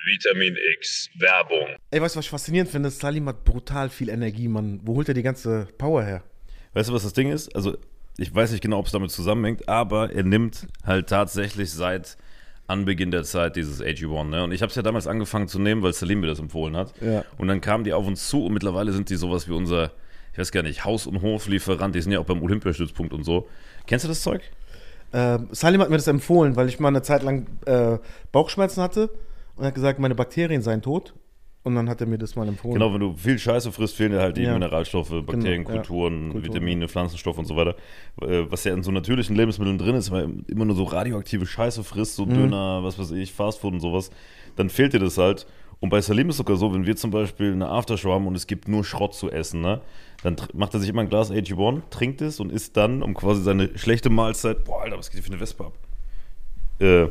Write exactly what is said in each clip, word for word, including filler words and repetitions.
Vitamin X Werbung. Ey, weißt du, was ich faszinierend finde? Salim hat brutal viel Energie, Mann. Wo holt er die ganze Power her? Weißt du, was das Ding ist? Also, ich weiß nicht genau, ob es damit zusammenhängt, aber er nimmt halt tatsächlich seit Anbeginn der Zeit dieses A G eins. Ne? Und ich habe es ja damals angefangen zu nehmen, weil Salim mir das empfohlen hat. Ja. Und dann kamen die auf uns zu und mittlerweile sind die sowas wie unser, ich weiß gar nicht, Haus- und Hoflieferant. Die sind ja auch beim Olympiastützpunkt und so. Kennst du das Zeug? Äh, Salim hat mir das empfohlen, weil ich mal eine Zeit lang äh, Bauchschmerzen hatte und hat gesagt, meine Bakterien seien tot. Und dann hat er mir das mal empfohlen. Genau, wenn du viel Scheiße frisst, fehlen dir halt die Ja. Mineralstoffe, Bakterien, Genau, ja. Kulturen, Kulturen. Vitamine, Pflanzenstoffe und so weiter. Äh, Was ja in so natürlichen Lebensmitteln drin ist, weil immer nur so radioaktive Scheiße frisst, so Mhm. Döner, was weiß ich, Fastfood und sowas, dann fehlt dir das halt. Und bei Salim ist es sogar so, wenn wir zum Beispiel eine Aftershow haben und es gibt nur Schrott zu essen, ne, dann tr- macht er sich immer ein Glas A G eins, trinkt es und isst dann, um quasi seine schlechte Mahlzeit, boah, Alter, was geht hier für eine Wespe ab? Äh,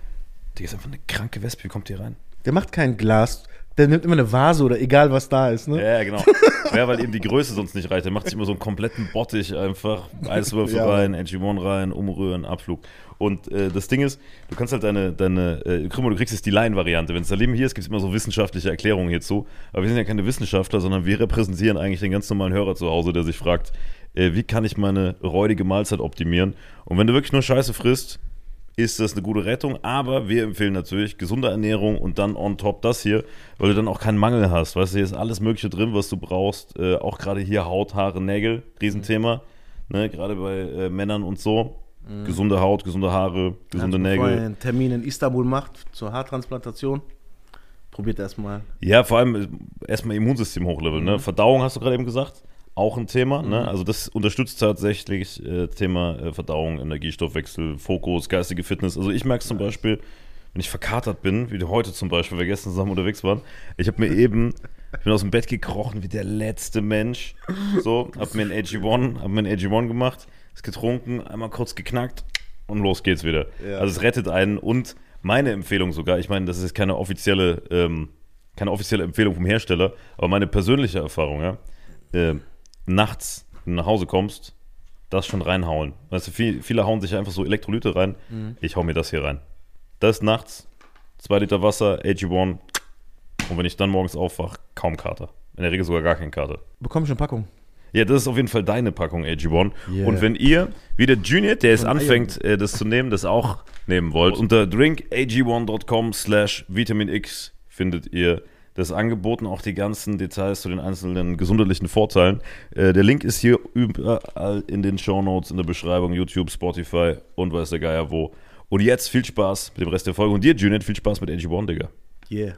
die ist einfach eine kranke Wespe, wie kommt die rein? Der macht kein Glas, der nimmt immer eine Vase oder egal was da ist, ne? Ja, genau. Ja, weil eben die Größe sonst nicht reicht. Der macht sich immer so einen kompletten Bottich einfach. Eiswürfel Ja. rein, A G eins rein, umrühren, Abflug. Und äh, das Ding ist, du kannst halt deine, deine äh, guck mal, du kriegst jetzt die Laien-Variante. Wenn Salim hier ist, gibt es immer so wissenschaftliche Erklärungen hierzu. Aber wir sind ja keine Wissenschaftler, sondern wir repräsentieren eigentlich den ganz normalen Hörer zu Hause, der sich fragt, äh, wie kann ich meine räudige Mahlzeit optimieren? Und wenn du wirklich nur Scheiße frisst, ist das eine gute Rettung, aber wir empfehlen natürlich gesunde Ernährung und dann on top das hier, weil du dann auch keinen Mangel hast. Weißt du, hier ist alles Mögliche drin, was du brauchst. Äh, auch gerade hier Haut, Haare, Nägel, Riesenthema. Ne, gerade bei äh, Männern und so. Mhm. Gesunde Haut, gesunde Haare, gesunde Also, bevor Nägel. er einen Termin in Istanbul macht zur Haartransplantation, probiert erstmal. Ja, vor allem äh, erstmal Immunsystem hochleveln. Mhm. Ne? Verdauung hast du gerade eben gesagt. Auch ein Thema, Mhm. ne? Also das unterstützt tatsächlich äh, Thema äh, Verdauung, Energiestoffwechsel, Fokus, geistige Fitness. Also ich merke es zum Beispiel, wenn ich verkatert bin, wie heute zum Beispiel, weil wir gestern zusammen unterwegs waren. Ich habe mir eben, ich bin aus dem Bett gekrochen wie der letzte Mensch. So, hab mir ein A G eins, hab mir ein A G eins gemacht, es getrunken, einmal kurz geknackt und los geht's wieder. Ja. Also es rettet einen und meine Empfehlung sogar, ich meine, das ist keine offizielle, ähm, keine offizielle Empfehlung vom Hersteller, aber meine persönliche Erfahrung, ja, äh, nachts, wenn du nach Hause kommst, das schon reinhauen. Weißt du, viel, viele hauen sich einfach so Elektrolyte rein. Mhm. Ich hau mir das hier rein. Das nachts, zwei Liter Wasser, A G eins. Und wenn ich dann morgens aufwache, kaum Kater. In der Regel sogar gar kein Kater. Bekomme ich eine Packung. Ja, das ist auf jeden Fall deine Packung A G eins. Yeah. Und wenn ihr, wie der Junior, der jetzt Von anfängt, äh, das zu nehmen, das auch nehmen wollt, unter drinkag one dot com slash vitaminx findet ihr das Angebot und auch die ganzen Details zu den einzelnen gesundheitlichen Vorteilen. Äh, der Link ist hier überall in den Shownotes, in der Beschreibung, YouTube, Spotify und weiß der Geier wo. Und jetzt viel Spaß mit dem Rest der Folge. Und dir, Juliet, viel Spaß mit A G eins, Digga. Yeah.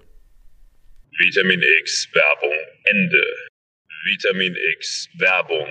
Vitamin X Werbung Ende. Vitamin X Werbung.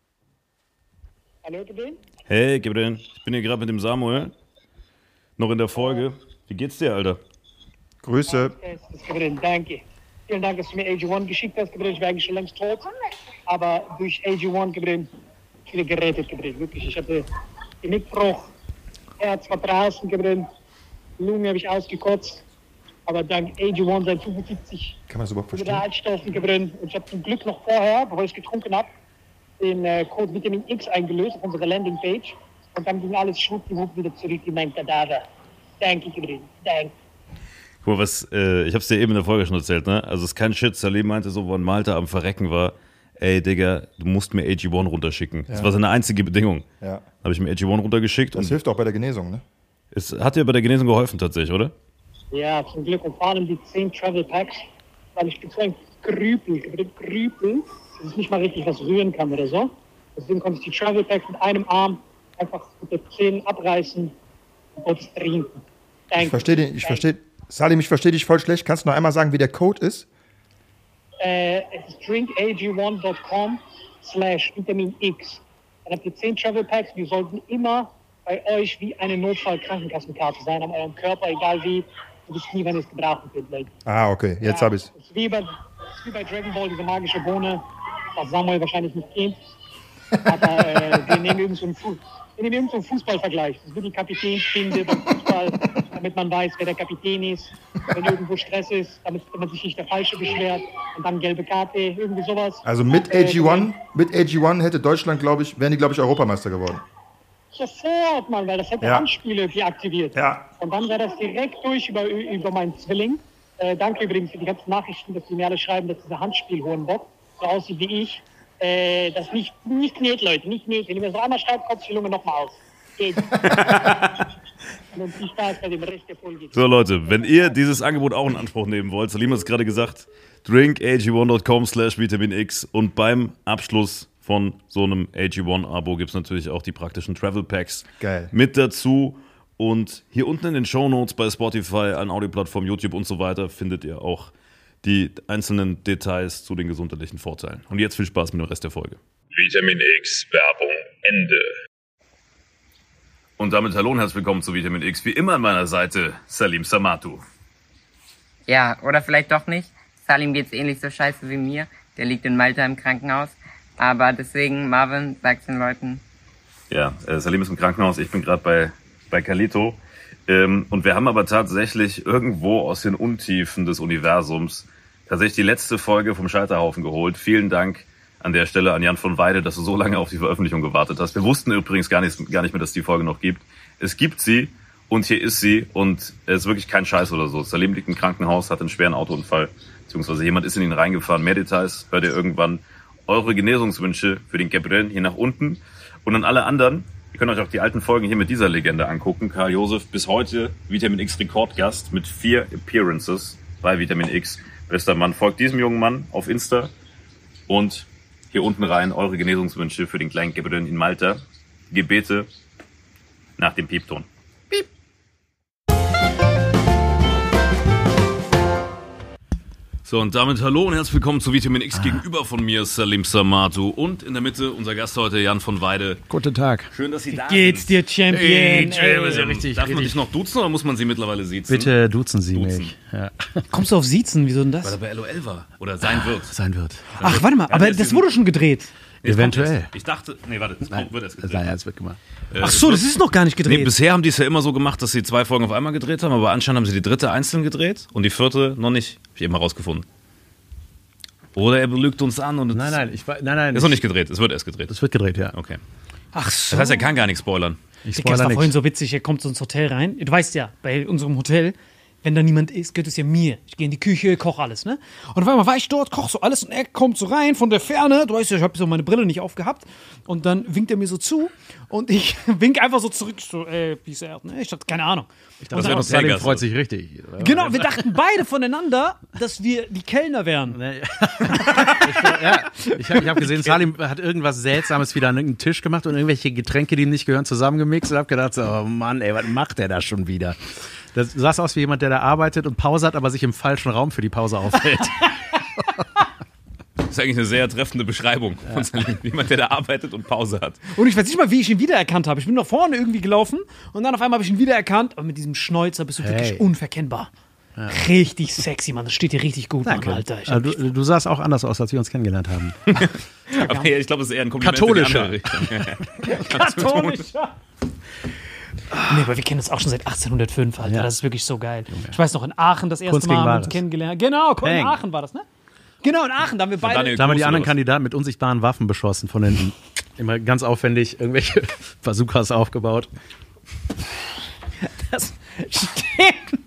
Hallo, Gabriel? Hey, Gabriel, ich bin hier gerade mit dem Samuel. Noch in der Folge. Wie geht's dir, Alter? Grüße. Das ist Gabriel, danke. Vielen Dank, dass du mir A G eins geschickt hast, Gabriel. Ich wäre eigentlich schon längst tot. Aber durch A G eins, Gabriel, ich bin gerettet, Gabriel. Wirklich, ich hatte Genickbruch, Herz war draußen, Gabriel. Lunge habe ich ausgekotzt. Aber dank A G eins seit fünfundsiebzig Kann man das überhaupt verstehen? Mineralstoffen, Gabriel. Und ich habe zum Glück noch vorher, bevor ich es getrunken habe, den äh, Code Vitamin X eingelöst auf unserer Landingpage. Und dann ging alles schwuppdiwupp wieder zurück in mein Kadaver. Danke, Gabriel. Danke. Guck mal, was, äh, ich hab's dir eben in der Folge schon erzählt, ne? Also es ist kein Shit. Salim meinte so, wo ein Malta am Verrecken war, ey, Digga, du musst mir A G eins runterschicken. Das Ja. war seine einzige Bedingung. Ja. Habe ich mir A G eins runtergeschickt Das und hilft auch bei der Genesung, ne? es hat dir bei der Genesung geholfen tatsächlich, oder? Ja, zum Glück. Und vor allem die zehn Travel Packs, weil ich bin so ein Krüpel, ich bin ein Krüpel, dass ich nicht mal richtig was rühren kann oder so. Deswegen konnte ich die Travel Packs mit einem Arm einfach mit den Zähnen abreißen und es trinken. Danke. Ich verstehe dich, ich verstehe. Salim, ich verstehe dich voll schlecht. Kannst du noch einmal sagen, wie der Code ist? Äh, es ist drinkag one dot com slash Vitamin X. Dann habt ihr zehn Travel Packs, die sollten immer bei euch wie eine Notfall-Krankenkassenkarte sein, an eurem Körper, egal wie. Du wisst nie, wann ihr es gebrauchen könnt, Leute. Ah, okay, jetzt Ja, habe ich es. es ist wie bei, es ist wie bei Dragon Ball, diese magische Bohne, was Samuel wahrscheinlich nicht kennt. Aber äh, wir nehmen irgend so einen, Fu- wir nehmen irgend so einen Fußballvergleich. Das ist wie die Kapitänsbinde beim Fußball, damit man weiß, wer der Kapitän ist. Wenn irgendwo Stress ist, damit, damit sich nicht der Falsche beschwert. Und dann gelbe Karte, irgendwie sowas. Also mit A G eins, mit A G eins hätte Deutschland, glaube ich, wären die, glaube ich, Europameister geworden. Sofort, Mann, weil das hätte Ja. Anspiele deaktiviert. Ja. Und dann wäre das direkt durch über, über meinen Zwilling. Äh, danke übrigens für die ganzen Nachrichten, dass die mir alle schreiben, dass dieser Handspiel-Hohenbock so aussieht wie ich. Äh, das nicht, nicht geht, Leute, nicht geht. Wenn ihr mir so einmal schreibt, kommt die Lunge nochmal aus. Geht. Und viel Spaß bei dem Rest der Folge. So Leute, wenn ihr dieses Angebot auch in Anspruch nehmen wollt, Salim hat es gerade gesagt, drink a g one dot com slash vitamin x und beim Abschluss von so einem A G eins Abo gibt es natürlich auch die praktischen Travel Packs Geil. mit dazu. Und hier unten in den Shownotes bei Spotify, an Audioplattformen, YouTube und so weiter findet ihr auch die einzelnen Details zu den gesundheitlichen Vorteilen. Und jetzt viel Spaß mit dem Rest der Folge. Vitamin X Werbung Ende. Und damit hallo und herzlich willkommen zu Vitamin X. Wie immer an meiner Seite Salim Samatu. Ja, oder vielleicht doch nicht. Salim geht's ähnlich so scheiße wie mir. Der liegt in Malta im Krankenhaus. Aber deswegen, Marvin, sag's den Leuten. Ja, äh, Salim ist im Krankenhaus. Ich bin gerade bei, bei Carlito. Ähm, und wir haben aber tatsächlich irgendwo aus den Untiefen des Universums tatsächlich die letzte Folge vom Scheiterhaufen geholt. Vielen Dank an der Stelle an Jan von Weide, dass du so lange auf die Veröffentlichung gewartet hast. Wir wussten übrigens gar nicht, gar nicht mehr, dass es die Folge noch gibt. Es gibt sie und hier ist sie und es ist wirklich kein Scheiß oder so. Salim liegt im Krankenhaus, hat einen schweren Autounfall, beziehungsweise jemand ist in ihn reingefahren. Mehr Details hört ihr irgendwann. Eure Genesungswünsche für den Gabriel hier nach unten und an alle anderen. Ihr könnt euch auch die alten Folgen hier mit dieser Legende angucken. Karl Josef, bis heute Vitamin X Rekordgast mit vier Appearances bei Vitamin X. Bester Mann, folgt diesem jungen Mann auf Insta und hier unten rein eure Genesungswünsche für den kleinen Gabriel in Malta. Gebete nach dem Piepton. Piep. So, und damit hallo und herzlich willkommen zu Vitamin X. Ah. Gegenüber von mir Salim Samatu und in der Mitte unser Gast heute Jan von Weide. Guten Tag. Schön, dass Sie Wie da geht's sind. dir, Champion? Hey, Champion, Ey. ja richtig, Darf richtig. man dich noch duzen oder muss man sie mittlerweile siezen? Bitte duzen Sie Duzen. mich. Ja. Kommst du auf Siezen? Wieso denn Weil das? er bei L O L war oder sein wird. Sein wird. Ach, warte mal, Ja, aber der ist das diesen- wurde schon gedreht. Nee, es Eventuell. kommt erst. Ich dachte, nee, warte, es kommt, wird erst gedreht. Nein, es wird gemacht. Äh, Ach es so, wird- das ist noch gar nicht Nee, gedreht. bisher haben die es ja immer so gemacht, dass sie zwei Folgen auf einmal gedreht haben, aber anscheinend haben sie die dritte einzeln gedreht und die vierte noch nicht. Hab ich eben mal rausgefunden. Oder er belügt uns an und es Nein, nein, ich war, nein, nein. ist noch nicht gedreht. Es wird erst gedreht. Es wird gedreht, ja. Okay. Ach so. Das heißt, er kann gar nichts spoilern. Ich Digga, das spoiler war vorhin nichts. so witzig, er kommt so ins Hotel rein. Du weißt ja, bei unserem Hotel, wenn da niemand ist, gehört es ja mir. Ich gehe in die Küche, koche alles, ne? Und auf einmal war ich dort, koche so alles und er kommt so rein von der Ferne. Du weißt ja, ich habe so meine Brille nicht aufgehabt. Und dann winkt er mir so zu und ich wink einfach so zurück. So, ey, peace out, ne? Ich dachte, keine Ahnung. Ich Das dachte, wär noch Salim Vegas, freut oder? sich richtig. Genau, wir dachten beide voneinander, dass wir die Kellner wären. Nee. ja, ich habe ich hab gesehen, Salim hat irgendwas Seltsames wieder an irgendeinem Tisch gemacht und irgendwelche Getränke, die ihm nicht gehören, zusammengemixt und habe gedacht, so, oh Mann, ey, was macht der da schon wieder? Das sah aus wie jemand, der da arbeitet und Pause hat, aber sich im falschen Raum für die Pause aufhält. Das ist eigentlich eine sehr treffende Beschreibung von Salim. Jemand, der da arbeitet und Pause hat. Und ich weiß nicht mal, wie ich ihn wiedererkannt habe. Ich bin nach vorne irgendwie gelaufen und dann auf einmal habe ich ihn wiedererkannt. Aber mit diesem Schnäuzer bist du Hey. wirklich unverkennbar. Richtig sexy, Mann. Das steht dir richtig gut, Danke. Mann, Alter. Ich hab Also, du, du sahst auch anders aus, als wir uns kennengelernt haben. Aber ja, ich glaube, es ist eher ein Kompliment Katholischer. in die andere Richtung. katholischer. Nee, aber wir kennen uns auch schon seit achtzehnhundertfünf, Alter. Ja. Das ist wirklich so geil. Ich weiß noch, in Aachen das erste Kunst Mal gegen haben wir uns Wahres. kennengelernt. Genau, in Bang. Aachen war das, ne? Genau, in Aachen, da haben wir beide... Daniel Da haben wir die Groß anderen oder was? Kandidaten mit unsichtbaren Waffen beschossen von hinten. Immer ganz aufwendig irgendwelche Bazookas aufgebaut. Das stimmt.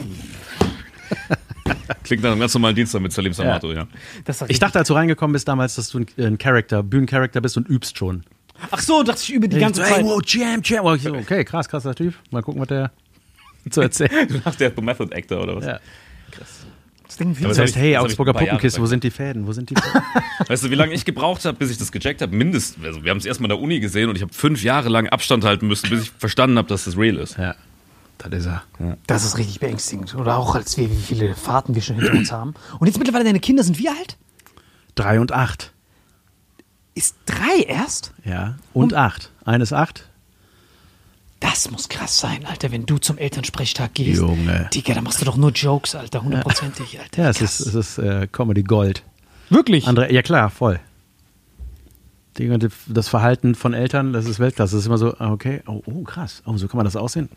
Klingt nach einem ganz normalen Dienstag mit Salim Samatu, ja. Das war Ich richtig- dachte, als du reingekommen bist damals, dass du ein, ein Charakter, Bühnencharakter bist und übst schon. Ach so, dachte ich über die ganze so, Zeit. Hey, wow, Jam, Jam. Oh, ich so, okay, krass, krasser Typ. Mal gucken, was der zu erzählen. Du dachtest, der ist Method Actor oder was? Ja. Das Ding Aber Das hab heißt, ich- hey, das hab ich Augsburger ein paar Jahre Puppenkiste, wo gesagt. sind die Fäden? Wo sind die Fäden? Weißt du, wie lange ich gebraucht habe, bis ich das gecheckt habe? Mindest, also wir haben es erstmal in der Uni gesehen und ich habe fünf Jahre lang Abstand halten müssen, bis ich verstanden habe, dass das real ist. Ja, das ist er. Das ist richtig beängstigend. Oder auch, als wir, wie viele Fahrten wir schon hinter uns haben. Und jetzt mittlerweile, deine Kinder sind wie alt? Drei und acht. Ist drei erst? Ja, und acht. Eines acht. Das muss krass sein, Alter, wenn du zum Elternsprechtag gehst. Junge. Digga, da machst du doch nur Jokes, Alter, hundertprozentig, Alter. Ja, es Krass. ist, es ist äh, Comedy Gold. Wirklich? Andere, ja klar, voll. Die- Das Verhalten von Eltern, das ist Weltklasse. Das ist immer so, ah, okay, oh, oh krass. Oh, so kann man das aussehen?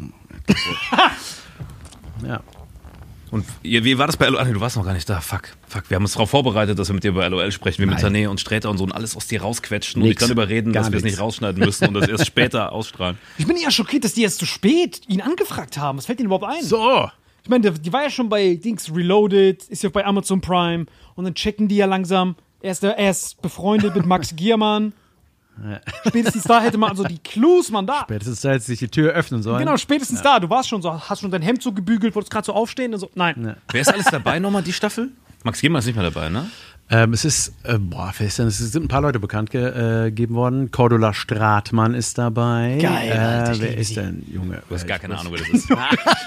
Ja. Und ihr- wie war das bei L O L? Ah, nee, du warst noch gar nicht da. Fuck, fuck. Wir haben uns darauf vorbereitet, dass wir mit dir über L O L sprechen. Wir mit Nein. Tané und Sträter und so und alles aus dir rausquetschen und Nix. dich dann überreden, Gar dass wir es nichts. nicht rausschneiden müssen und das erst später ausstrahlen. Ich bin eher schockiert, dass die erst zu spät ihn angefragt haben. Was fällt ihnen überhaupt ein? So. Ich meine, die war ja schon bei Dings Reloaded, ist ja bei Amazon Prime und dann checken die ja langsam. Er ist, er ist befreundet mit Max Giermann. Spätestens da hätte man also die Clues, man da. Spätestens da hätte sich die Tür öffnen sollen. Genau, spätestens ja. da. Du warst schon so, hast schon dein Hemd so gebügelt, wolltest gerade so aufstehen und so. Nein. Ja. Wer ist alles dabei nochmal, die Staffel? Max Giermann ist nicht mehr dabei, ne? Ähm, es ist, äh, boah, wer ist denn? Es sind ein paar Leute bekannt gegeben worden. Cordula Stratmann ist dabei. Geil, äh, Alter, wer ist denn, Junge? Du hast gar keine Ahnung, wer das ist.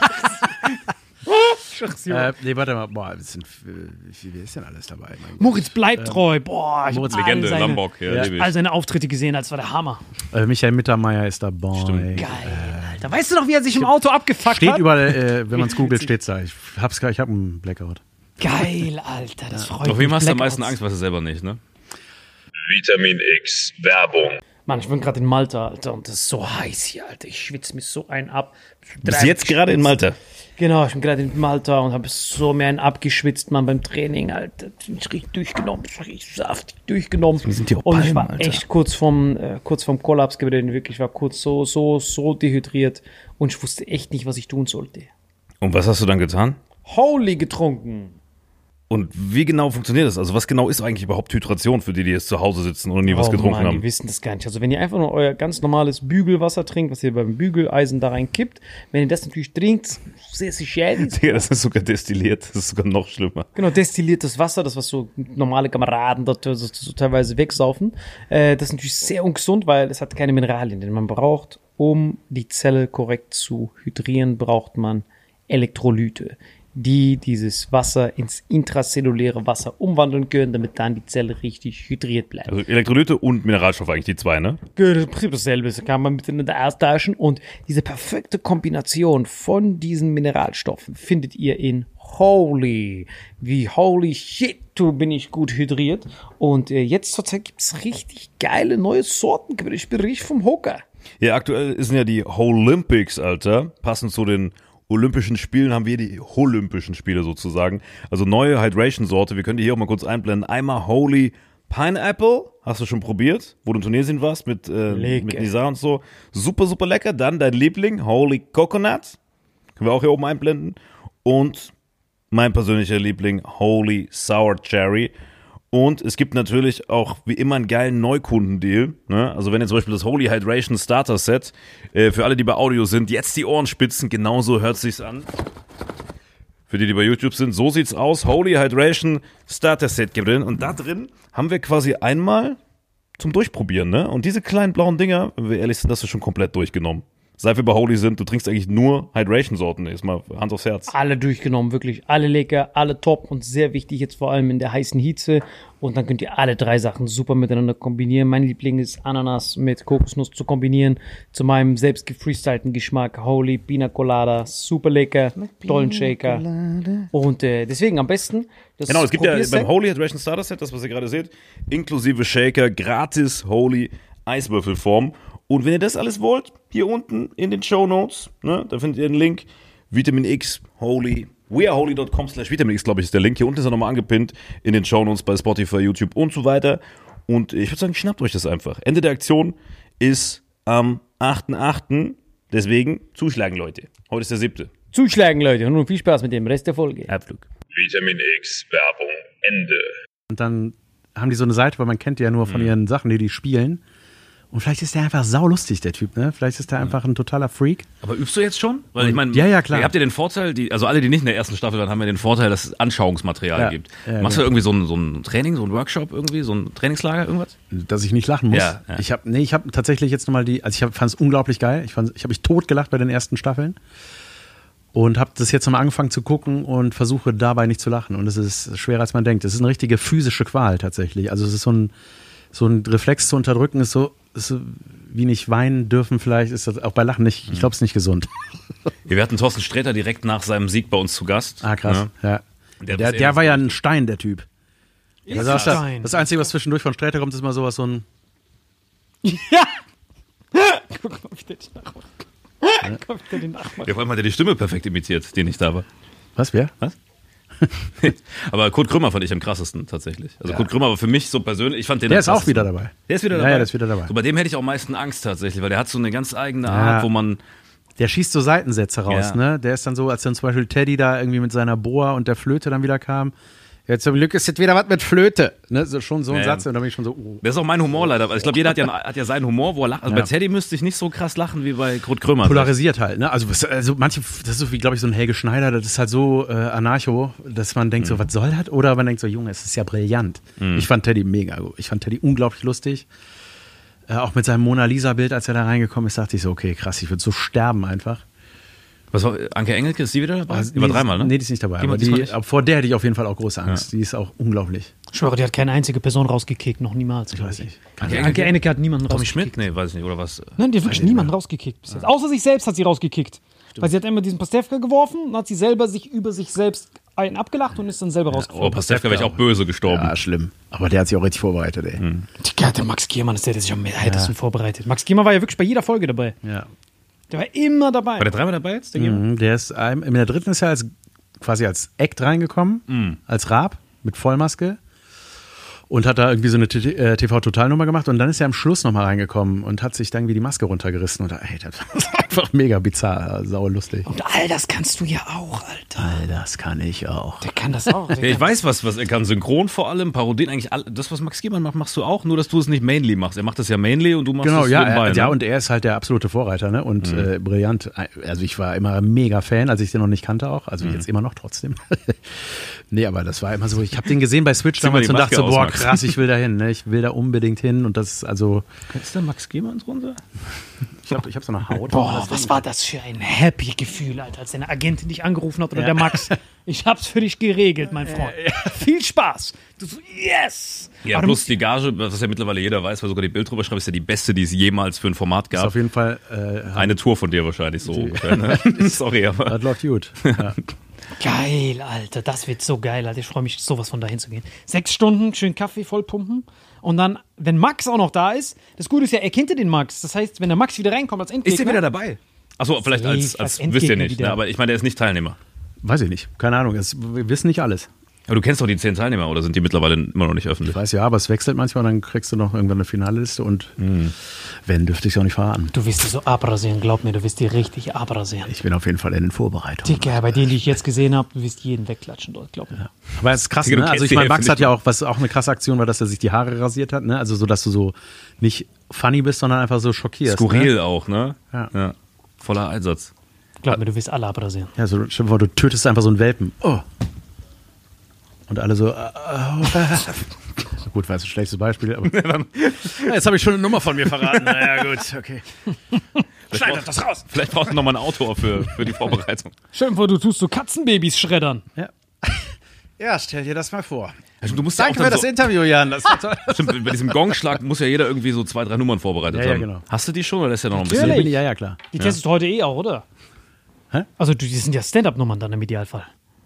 äh, nee, warte mal, boah, das sind, wie, wer ist denn alles dabei? Moritz bleibt treu, boah. Ich Moritz Legende, seine, Lombok, ja, ja. all seine Auftritte gesehen, als war der Hammer. Äh, Michael Mittermeier ist dabei. Stimmt. Geil, Alter. Weißt du noch, wie er sich im Auto abgefuckt steht hat? Steht überall, äh, wenn man es googelt, steht's da. Ich hab's gar, ich hab einen Blackout. Geil, Alter, das freut mich. Auf wem hast du am meisten Angst, weißt du selber nicht, ne? Vitamin X Werbung. Mann, ich bin gerade in Malta, Alter, und das ist so heiß hier, Alter. Ich schwitze mich so einen ab. Bist jetzt gerade in Malta? Genau, ich bin gerade in Malta und habe so mehr einen abgeschwitzt, Mann, beim Training, Alter. Ich bin richtig durchgenommen, ich war richtig saftig durchgenommen. Wir sind hier und Palmen, ich war Alter. echt kurz vom, äh, kurz vom Kollaps gewesen, wirklich. Ich war kurz so, so, so dehydriert und ich wusste echt nicht, was ich tun sollte. Und was hast du dann getan? Holy getrunken. Und wie genau funktioniert das? Also was genau ist eigentlich überhaupt Hydration für die, die jetzt zu Hause sitzen und nie was oh getrunken Mann, haben? Die wissen das gar nicht. Also wenn ihr einfach nur euer ganz normales Bügelwasser trinkt, was ihr beim Bügeleisen da rein kippt, wenn ihr das natürlich trinkt, sehr, sehr schädlich. Digga, das ist sogar destilliert. Das ist sogar noch schlimmer. Genau, destilliertes Wasser, das was so normale Kameraden dort so, so teilweise wegsaufen. Äh, das ist natürlich sehr ungesund, weil es hat keine Mineralien, die man braucht. Um die Zelle korrekt zu hydrieren, braucht man Elektrolyte, die dieses Wasser ins intrazelluläre Wasser umwandeln können, damit dann die Zelle richtig hydriert bleibt. Also Elektrolyte und Mineralstoffe eigentlich die zwei, ne? Im Prinzip dasselbe, das kann man miteinander austauschen und diese perfekte Kombination von diesen Mineralstoffen findet ihr in Holy. Wie holy shit, du bin ich gut hydriert und äh, jetzt zur Zeit gibt es richtig geile neue Sorten, ich bin richtig vom Hocker. Ja, aktuell sind ja die Olympics, Alter, passend zu den Olympischen Spielen haben wir die Olympischen Spiele sozusagen. Also neue Hydration-Sorte. Wir können die hier auch mal kurz einblenden. Einmal Holy Pineapple. Hast du schon probiert? Wo du in Tunesien warst mit, äh, mit Nisa und so. Super, super lecker. Dann dein Liebling, Holy Coconut. Können wir auch hier oben einblenden. Und mein persönlicher Liebling, Holy Sour Cherry. Und es gibt natürlich auch wie immer einen geilen Neukundendeal. Ne? Also wenn ihr zum Beispiel das Holy Hydration Starter Set, äh, für alle, die bei Audio sind, jetzt die Ohren spitzen, genauso hört sich's an. Für die, die bei YouTube sind, so sieht's aus. Holy Hydration Starter Set gibt drin. Und da drin haben wir quasi einmal zum Durchprobieren. Ne? Und diese kleinen blauen Dinger, wenn wir ehrlich sind, hast du schon komplett durchgenommen. Seit wir bei Holy sind, du trinkst eigentlich nur Hydration-Sorten. Jetzt mal Hand aufs Herz. Alle durchgenommen, wirklich. Alle lecker, alle top und sehr wichtig jetzt vor allem in der heißen Hitze. Und dann könnt ihr alle drei Sachen super miteinander kombinieren. Mein Liebling ist Ananas mit Kokosnuss zu kombinieren. Zu meinem selbst gefreestylten Geschmack. Holy Pina Colada, super lecker, tollen Shaker. Und äh, deswegen am besten. Das genau, es gibt ja Probierset. beim Holy Hydration Starter Set, das was ihr gerade seht, inklusive Shaker, gratis Holy Eiswürfelform. Und wenn ihr das alles wollt, hier unten in den Shownotes, ne, da findet ihr den Link, Vitamin X, Holy, weareholy dot com slash Vitamin X, glaube ich, ist der Link. Hier unten ist er nochmal angepinnt in den Shownotes bei Spotify, YouTube und so weiter. Und ich würde sagen, schnappt euch das einfach. Ende der Aktion ist am achten achten Deswegen zuschlagen, Leute. Heute ist der siebte Zuschlagen, Leute. Und nun viel Spaß mit dem Rest der Folge. Abflug. Vitamin X Werbung Ende. Und dann haben die so eine Seite, weil man kennt die ja nur von ihren Sachen, die die spielen. Und vielleicht ist der einfach saulustig, der Typ, ne? Vielleicht ist der einfach ein totaler Freak. Aber übst du jetzt schon? Weil ich meine, ja, ja, klar. Ihr habt ja den Vorteil, die, also alle, die nicht in der ersten Staffel waren, haben ja den Vorteil, dass es Anschauungsmaterial Ja, gibt. ja, Machst ja. du irgendwie so ein, so ein Training, so ein Workshop irgendwie, so ein Trainingslager, irgendwas? Dass ich nicht lachen muss. Ja, ja. Ich habe nee, ich habe tatsächlich jetzt nochmal die, also ich fand es unglaublich geil. Ich, fand, ich habe mich tot gelacht bei den ersten Staffeln. Und habe das jetzt nochmal angefangen zu gucken und versuche dabei nicht zu lachen. Und es ist schwerer, als man denkt. Es ist eine richtige physische Qual tatsächlich. Also es ist so ein, so ein Reflex zu unterdrücken, ist so, ist so wie nicht weinen dürfen vielleicht, ist das auch bei Lachen nicht, ich glaube, es ist nicht gesund. Wir hatten Thorsten Sträter direkt nach seinem Sieg bei uns zu Gast. Ah, krass, ja. Der Der, hat der, das der ähnlich war ja ein Stein, der Typ. Ist Also das, Stein. das Einzige, was zwischendurch von Sträter kommt, ist mal sowas, so ein Ja! Guck mal, wie der den nachmacht. Guck mal, wie der den nachmacht. Ja, vor allem hat er die Stimme perfekt imitiert, die nicht da war. Was, wer? Was? Aber Kurt Krümmer fand ich am krassesten tatsächlich. Also Ja. Kurt Krümmer war für mich so persönlich, ich fand den Der am ist auch krassesten. wieder dabei. Der ist wieder Ja, dabei? ja, der ist wieder dabei. So, bei dem hätte ich auch am meisten Angst tatsächlich, weil der hat so eine ganz eigene Ja. Art, wo man... Der schießt so Seitensätze raus, Ja. ne? Der ist dann so, als dann zum Beispiel Teddy da irgendwie mit seiner Boa und der Flöte dann wieder kam. Ja, zum Glück ist jetzt wieder was mit Flöte. Ne? So, schon so ein Ja, Satz ja. und dann bin ich schon so, uh. Das ist auch mein Humor leider. Also ich glaube, jeder hat ja, hat ja seinen Humor, wo er lacht. Also Ja. bei Teddy müsste ich nicht so krass lachen wie bei Kurt Krömer. Polarisiert halt, ne? Also, was- also manche, das ist so wie, glaube ich, so ein Helge Schneider, das ist halt so äh, anarcho, dass man denkt so, was soll das? Oder man denkt so, Junge, es ist ja brillant. Ich fand Teddy mega gut. Ich fand Teddy unglaublich lustig. Äh, auch mit seinem Mona Lisa-Bild, als er da reingekommen ist, dachte ich so, okay, krass, ich würde so sterben einfach. Was war, Anke Engelke, ist die wieder dabei? Also, Über nee, dreimal, ne? Nee, die ist nicht dabei. Die war Aber, diesmal die, nicht? aber vor der hätte ich auf jeden Fall auch große Angst. Die ist auch unglaublich. Ich schwöre, die hat keine einzige Person rausgekickt, noch niemals. Ich weiß nicht. Anke Engelke, Engelke hat niemanden Tommy rausgekickt. Schmidt? Nee, weiß ich nicht. Oder was? Nein, die hat wirklich niemanden rausgekickt bis jetzt. Außer sich selbst hat sie rausgekickt. Weil sie hat immer diesen Pastewka geworfen und hat sie selber sich über sich selbst einen abgelacht und ist dann selber Oh, rausgeflogen. Pastewka wäre ich auch böse gestorben. Ja, schlimm. Aber der hat sich auch richtig vorbereitet, ey. Digga, der Max Giermann ist der, der sich am härtesten vorbereitet. Max Giermann war ja wirklich bei jeder Folge dabei. Ja. Der war immer dabei. War der dreimal dabei jetzt? Denke ich? Mhm, der ist ähm, in der dritten ist er als quasi als Act reingekommen, Mhm. als Raab mit Vollmaske und hat da irgendwie so eine T- äh, T V-Totalnummer gemacht und dann ist er am Schluss nochmal reingekommen und hat sich dann irgendwie die Maske runtergerissen und ey, das war einfach mega bizarr, sau lustig. Und all das kannst du ja auch, Alter. All das kann ich auch. Der kann das auch. Der Ja, ich kann weiß, was, was er kann. Synchron vor allem, Parodien, eigentlich all, das, was Max Giermann macht, machst du auch, nur dass du es nicht mainly machst. Er macht das ja mainly und du machst Genau, es ja, nebenbei. er, ja, ne? und er ist halt der absolute Vorreiter, ne? Und äh, brillant. Also ich war immer mega Fan, als ich den noch nicht kannte auch. Also jetzt immer noch trotzdem. Nee, aber das war immer so, ich habe den gesehen bei Switch Zieh mal damals die und dachte Maske so, aus, boah, Max. krass, ich will da hin, ne? Ich will da unbedingt hin und das, also, Ist der Max Giermann drunter? ich habe ich hab so eine Haut. Boah, was war das für ein happy Gefühl, Alter, als deine Agentin dich angerufen hat oder Ja. der Max. Ich hab's für dich geregelt, mein Freund. Viel Spaß. Du so, yes. Ja, Aber du plus musst- die Gage, was ja mittlerweile jeder weiß, weil sogar die Bild drüber schreibt, ist ja die beste, die es jemals für ein Format Ist gab. auf jeden Fall, äh, Eine Tour von dir wahrscheinlich so ungefähr. Ne? Sorry, aber. das läuft gut. Ja. Geil, Alter, das wird so geil, Alter. Ich freue mich, sowas von dahin zu gehen. Sechs Stunden, schön Kaffee vollpumpen. Und dann, wenn Max auch noch da ist, das Gute ist ja, er kennt ja den Max. Das heißt, wenn der Max wieder reinkommt als Endgegner. Ist der wieder dabei? Achso, vielleicht Safe, als, als als wisst ihr Endgegner nicht, wieder. ne? Aber ich meine, der ist nicht Teilnehmer. Weiß ich nicht, keine Ahnung, es, wir wissen nicht alles. Aber du kennst doch die zehn Teilnehmer oder sind die mittlerweile immer noch nicht öffentlich? Ich weiß ja, aber es wechselt manchmal, dann kriegst du noch irgendwann eine Finalliste und wenn, dürfte ich es auch nicht verraten. Du wirst die so abrasieren, glaub mir, du wirst die richtig abrasieren. Ich bin auf jeden Fall in den Vorbereitungen. Digga, bei denen, die ich jetzt gesehen habe, du wirst jeden wegklatschen dort, glaub mir. Aber es ist krass, Du ne? kennst Also ich die meine, Hälfte Max nicht hat ja mal. auch, was auch eine krasse Aktion war, dass er sich die Haare rasiert hat, ne? Also so, dass du so nicht funny bist, sondern einfach so schockierst. Skurril Ne? auch, ne? Ja. Voller Einsatz. Glaub mir, du wirst alle abrasieren. Ja, so, stell dir vor, du tötest einfach so einen Welpen. Oh. Und alle so, äh, oh. Gut, war jetzt ein schlechtes Beispiel, aber jetzt habe ich schon eine Nummer von mir verraten. Naja, gut, okay. Schneid das raus. Vielleicht brauchst du nochmal einen Autor für, für die Vorbereitung. Stell dir vor, du tust so Katzenbabys schreddern. Ja. Ja, stell dir das mal vor. Also, du musst Danke ja auch für dann das so, Interview, Jan. Das war toll. Stimmt, bei diesem Gongschlag muss ja jeder irgendwie so zwei, drei Nummern vorbereitet Ja, ja, haben. genau. Hast du die schon oder ist ja noch ein bisschen? Natürlich. Ja, ja, klar. Die testest du heute eh auch, oder? Hä? Also, du, die sind ja Stand-Up-Nummern dann im Idealfall.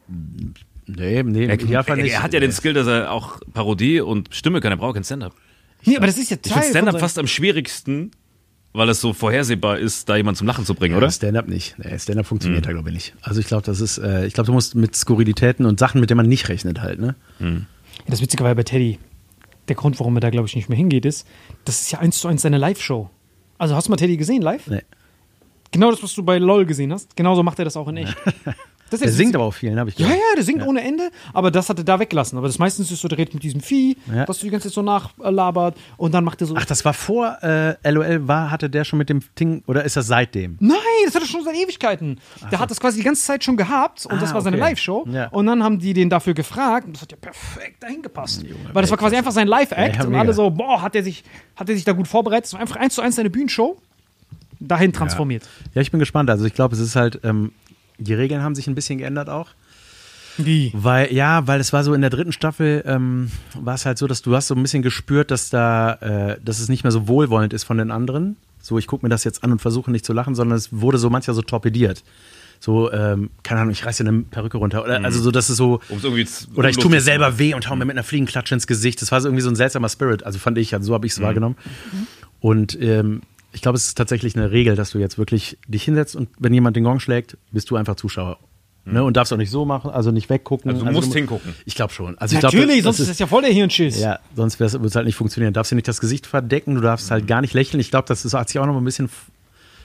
Nee, nee, im Er, Idealfall er, nicht. er hat ja den Skill, dass er auch Parodie und Stimme kann. Er braucht kein Stand-Up. Nee, aber das ist ja Ich Teil finde Stand-Up von fast am schwierigsten, weil es so vorhersehbar ist, da jemanden zum Lachen zu bringen, Oder? oder? Stand-up nicht. Nee, Stand-up funktioniert da, glaube ich, nicht. Also ich glaube, das ist, äh, ich glaube, du musst mit Skurrilitäten und Sachen, mit denen man nicht rechnet, halt, ne? Ja, das Witzige war ja bei Teddy, der Grund, warum er da, glaube ich, nicht mehr hingeht, ist, das ist ja eins zu eins seine Live-Show. Also hast du mal Teddy gesehen live? Nee. Genau das, was du bei LOL gesehen hast. Genauso macht er das auch in echt. Das ist Der jetzt singt witzig. aber auch vielen, habe ich Ja, gehört. ja, der singt ohne Ende, aber das hat er da weggelassen. Aber das meistens ist so, der redet mit diesem Vieh, Ja. was du die ganze Zeit so nachlabert und dann macht er so. Ach, das war vor äh, L O L, war, hatte der schon mit dem Ding, oder ist das seitdem? Nein, das hat er schon seit Ewigkeiten. Der hat das quasi die ganze Zeit schon gehabt und das Ah, war seine okay. Live-Show. Ja. Und dann haben die den dafür gefragt und das hat ja perfekt dahin gepasst. Weil das war quasi einfach sein Live-Act Ja, ja, und mega. alle so, boah, hat er sich, hat er sich da gut vorbereitet. Das war einfach eins zu eins seine Bühnenshow dahin transformiert. Ja, ich bin gespannt. Also ich glaube, es ist halt, ähm, die Regeln haben sich ein bisschen geändert auch. Wie? Weil, ja, weil es war so in der dritten Staffel, ähm, war es halt so, dass du hast so ein bisschen gespürt, dass da, äh, dass es nicht mehr so wohlwollend ist von den anderen. So, ich gucke mir das jetzt an und versuche nicht zu lachen, sondern es wurde so manchmal so torpediert. So, ähm, keine Ahnung, ich reiße dir eine Perücke runter. Oder, also so, dass es so, Um's irgendwie z- oder ich tue mir unlustig zu selber weh und hau mir mit einer Fliegenklatsche ins Gesicht. Das war so irgendwie so ein seltsamer Spirit. Also fand ich, also so habe ich es wahrgenommen. Und ähm, ich glaube, es ist tatsächlich eine Regel, dass du jetzt wirklich dich hinsetzt und wenn jemand den Gong schlägt, bist du einfach Zuschauer. Ne? Und darfst auch nicht so machen, also nicht weggucken. Also du musst mu- hingucken. Ich glaube schon. Also ich Natürlich, glaub, sonst ist das ja voll der Hirnschiss. ja, sonst würde es halt nicht funktionieren. Du darfst dir nicht das Gesicht verdecken, du darfst halt gar nicht lächeln. Ich glaube, das ist, hat sich auch noch mal ein bisschen f-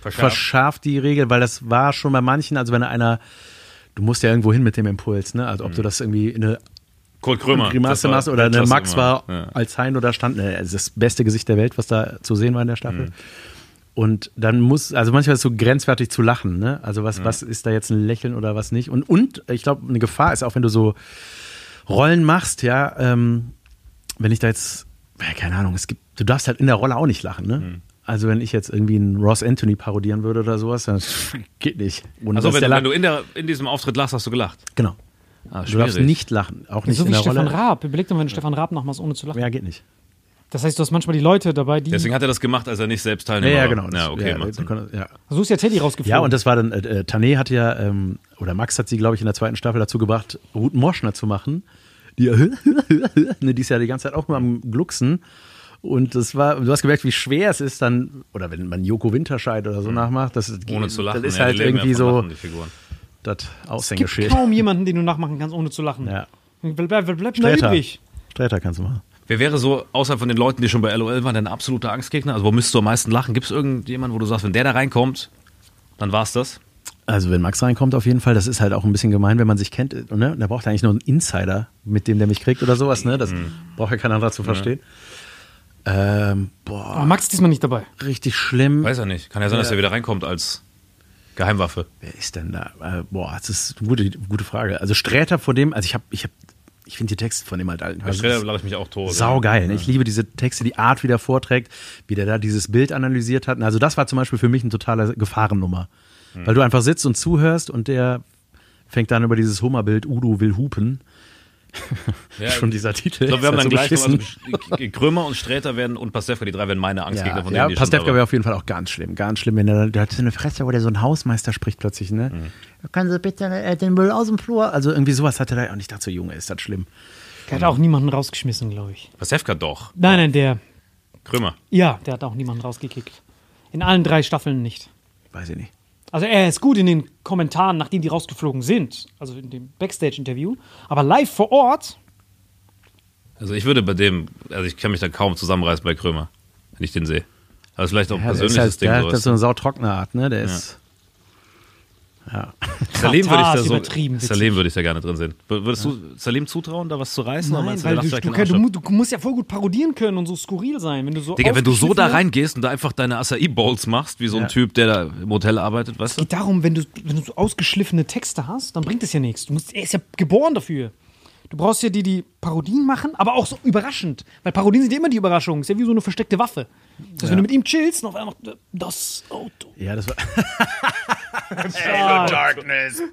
Verschärft. verschärft die Regel, weil das war schon bei manchen, also wenn einer, du musst ja irgendwo hin mit dem Impuls, ne? Also ob du das irgendwie in eine Kurt Krömer. Grimasse das war machst oder eine Weltklasse Max immer. war, Ja. als Heino da stand, ne, also das beste Gesicht der Welt, was da zu sehen war in der Staffel. Mhm. Und dann muss, also manchmal ist es so grenzwertig zu lachen, ne? Also was, Mhm. was ist da jetzt ein Lächeln oder was nicht? Und, und ich glaube, eine Gefahr ist auch, wenn du so Rollen machst, ja, ähm, wenn ich da jetzt, ja, keine Ahnung, es gibt, du darfst halt in der Rolle auch nicht lachen, ne? Mhm. Also wenn ich jetzt irgendwie einen Ross Anthony parodieren würde oder sowas, dann geht nicht. Ohne Also dass wenn, der du- wenn lacht. du in, der, in diesem Auftritt lachst, hast du gelacht. Genau. Ah, Du darfst schwierig. nicht lachen, auch nicht So in wie der Stefan Rolle. Raab. Überleg doch mal, wenn du Stefan Raab nachmachst, ohne zu lachen. Ja, geht nicht. Das heißt, du hast manchmal die Leute dabei, die. Deswegen hat er das gemacht, als er nicht selbst Ja, Teilnehmer ja, war. genau. Ja, okay, ja, macht Sinn. ja. So ist ja Teddy rausgeflogen. Ja, und das war dann, äh, äh, Tané hat ja, ähm, oder Max hat sie, glaube ich, in der zweiten Staffel dazu gebracht, Ruth Moschner zu machen. Die, ne, die ist ja die ganze Zeit auch nur am Glucksen. Und das war, du hast gemerkt, wie schwer es ist dann, oder wenn man Joko Winterscheid oder so nachmacht, das, Ohne zu lachen. das ist Ja, halt die leben ja irgendwie von so Lachen, die Figuren. das es gibt Aushängeschild. kaum jemanden, den du nachmachen kannst, ohne zu lachen. Ja. Wer bleibt, wer bleibt denn da Sträter. übrig? Sträter kannst du machen. Wer wäre so, außer von den Leuten, die schon bei L O L waren, dein absoluter Angstgegner? Also wo müsstest du am meisten lachen? Gibt es irgendjemanden, wo du sagst, wenn der da reinkommt, dann war's das? Also wenn Max reinkommt auf jeden Fall, das ist halt auch ein bisschen gemein, wenn man sich kennt. Ne? Da braucht er eigentlich nur einen Insider, mit dem der mich kriegt oder sowas. Ne? Das braucht ja keiner anderer zu verstehen. Ähm, boah, Aber Max ist diesmal nicht dabei. richtig schlimm. Weiß er nicht. Kann ja sein, dass er wieder reinkommt als Geheimwaffe. Wer ist denn da? Äh, boah, das ist eine gute, gute Frage. Also Sträter von dem, also ich habe, ich habe, ich finde die Texte von dem halt alten. Bei Sträter lache ich mich auch tot. Saugeil. Ne? Ich liebe diese Texte, die Art, wie der vorträgt, wie der da dieses Bild analysiert hat. Also das war zum Beispiel für mich eine totale Gefahrennummer. Hm. Weil du einfach sitzt und zuhörst und der fängt dann über dieses Hummerbild, Udo will hupen. Ja, Schon dieser Titel. Ich glaube, wir haben ist dann halt gleich so noch, beschissen. also, Krömer und Sträter werden und Pastewka, die drei werden meine Angstgegner Ja, von denen, ja die Pastewka schon da wäre auf jeden Fall auch ganz schlimm. Ganz schlimm, wenn er, der hat so eine Fresse, wo der so ein Hausmeister spricht plötzlich, ne? Mhm. Können Sie bitte äh, den Müll aus dem Flur? Also irgendwie sowas hat er da. Und ich dachte so, Junge, ist das schlimm. Der hat auch niemanden rausgeschmissen, glaube ich. war. Pastewka doch. Nein, nein, der. Krömer. Ja, der hat auch niemanden rausgekickt. In allen drei Staffeln nicht. Weiß ich nicht. Also er ist gut in den Kommentaren, nachdem die rausgeflogen sind. Also in dem Backstage-Interview. Aber live vor Ort. Also ich würde bei dem, also ich kann mich da kaum zusammenreißen bei Krömer, wenn ich den sehe. Also vielleicht auch ein Ja, der ist persönliches halt, Ding. der hat sowas. das so eine sautrockene Art, ne? Der ist. Ja. Salim würde ich Katar da ist so, übertrieben witzig. Salim würde ich da gerne drin sehen. Wür- Würdest du Salim zutrauen, da was zu reißen? oder Nein, meinst du, weil der du, lacht du, gleich du, den du, Arsch ab? du musst ja voll gut parodieren können und so skurril sein. Wenn du so Digga, wenn du so da aufgeschliffene- reingehst und da einfach deine Acai Bowls machst, wie so ein Ja. Typ, der da im Hotel arbeitet, weißt du? geht darum, wenn du, wenn du so ausgeschliffene Texte hast, dann bringt es ja nichts. Du musst, er ist ja geboren dafür. Du brauchst ja die, die Parodien machen, aber auch so überraschend. Weil Parodien sind ja immer die Überraschung. Ist ja wie so eine versteckte Waffe. Das heißt, wenn du mit ihm chillst und auf einmal macht das Auto. Ja, das war. Hello, Darkness.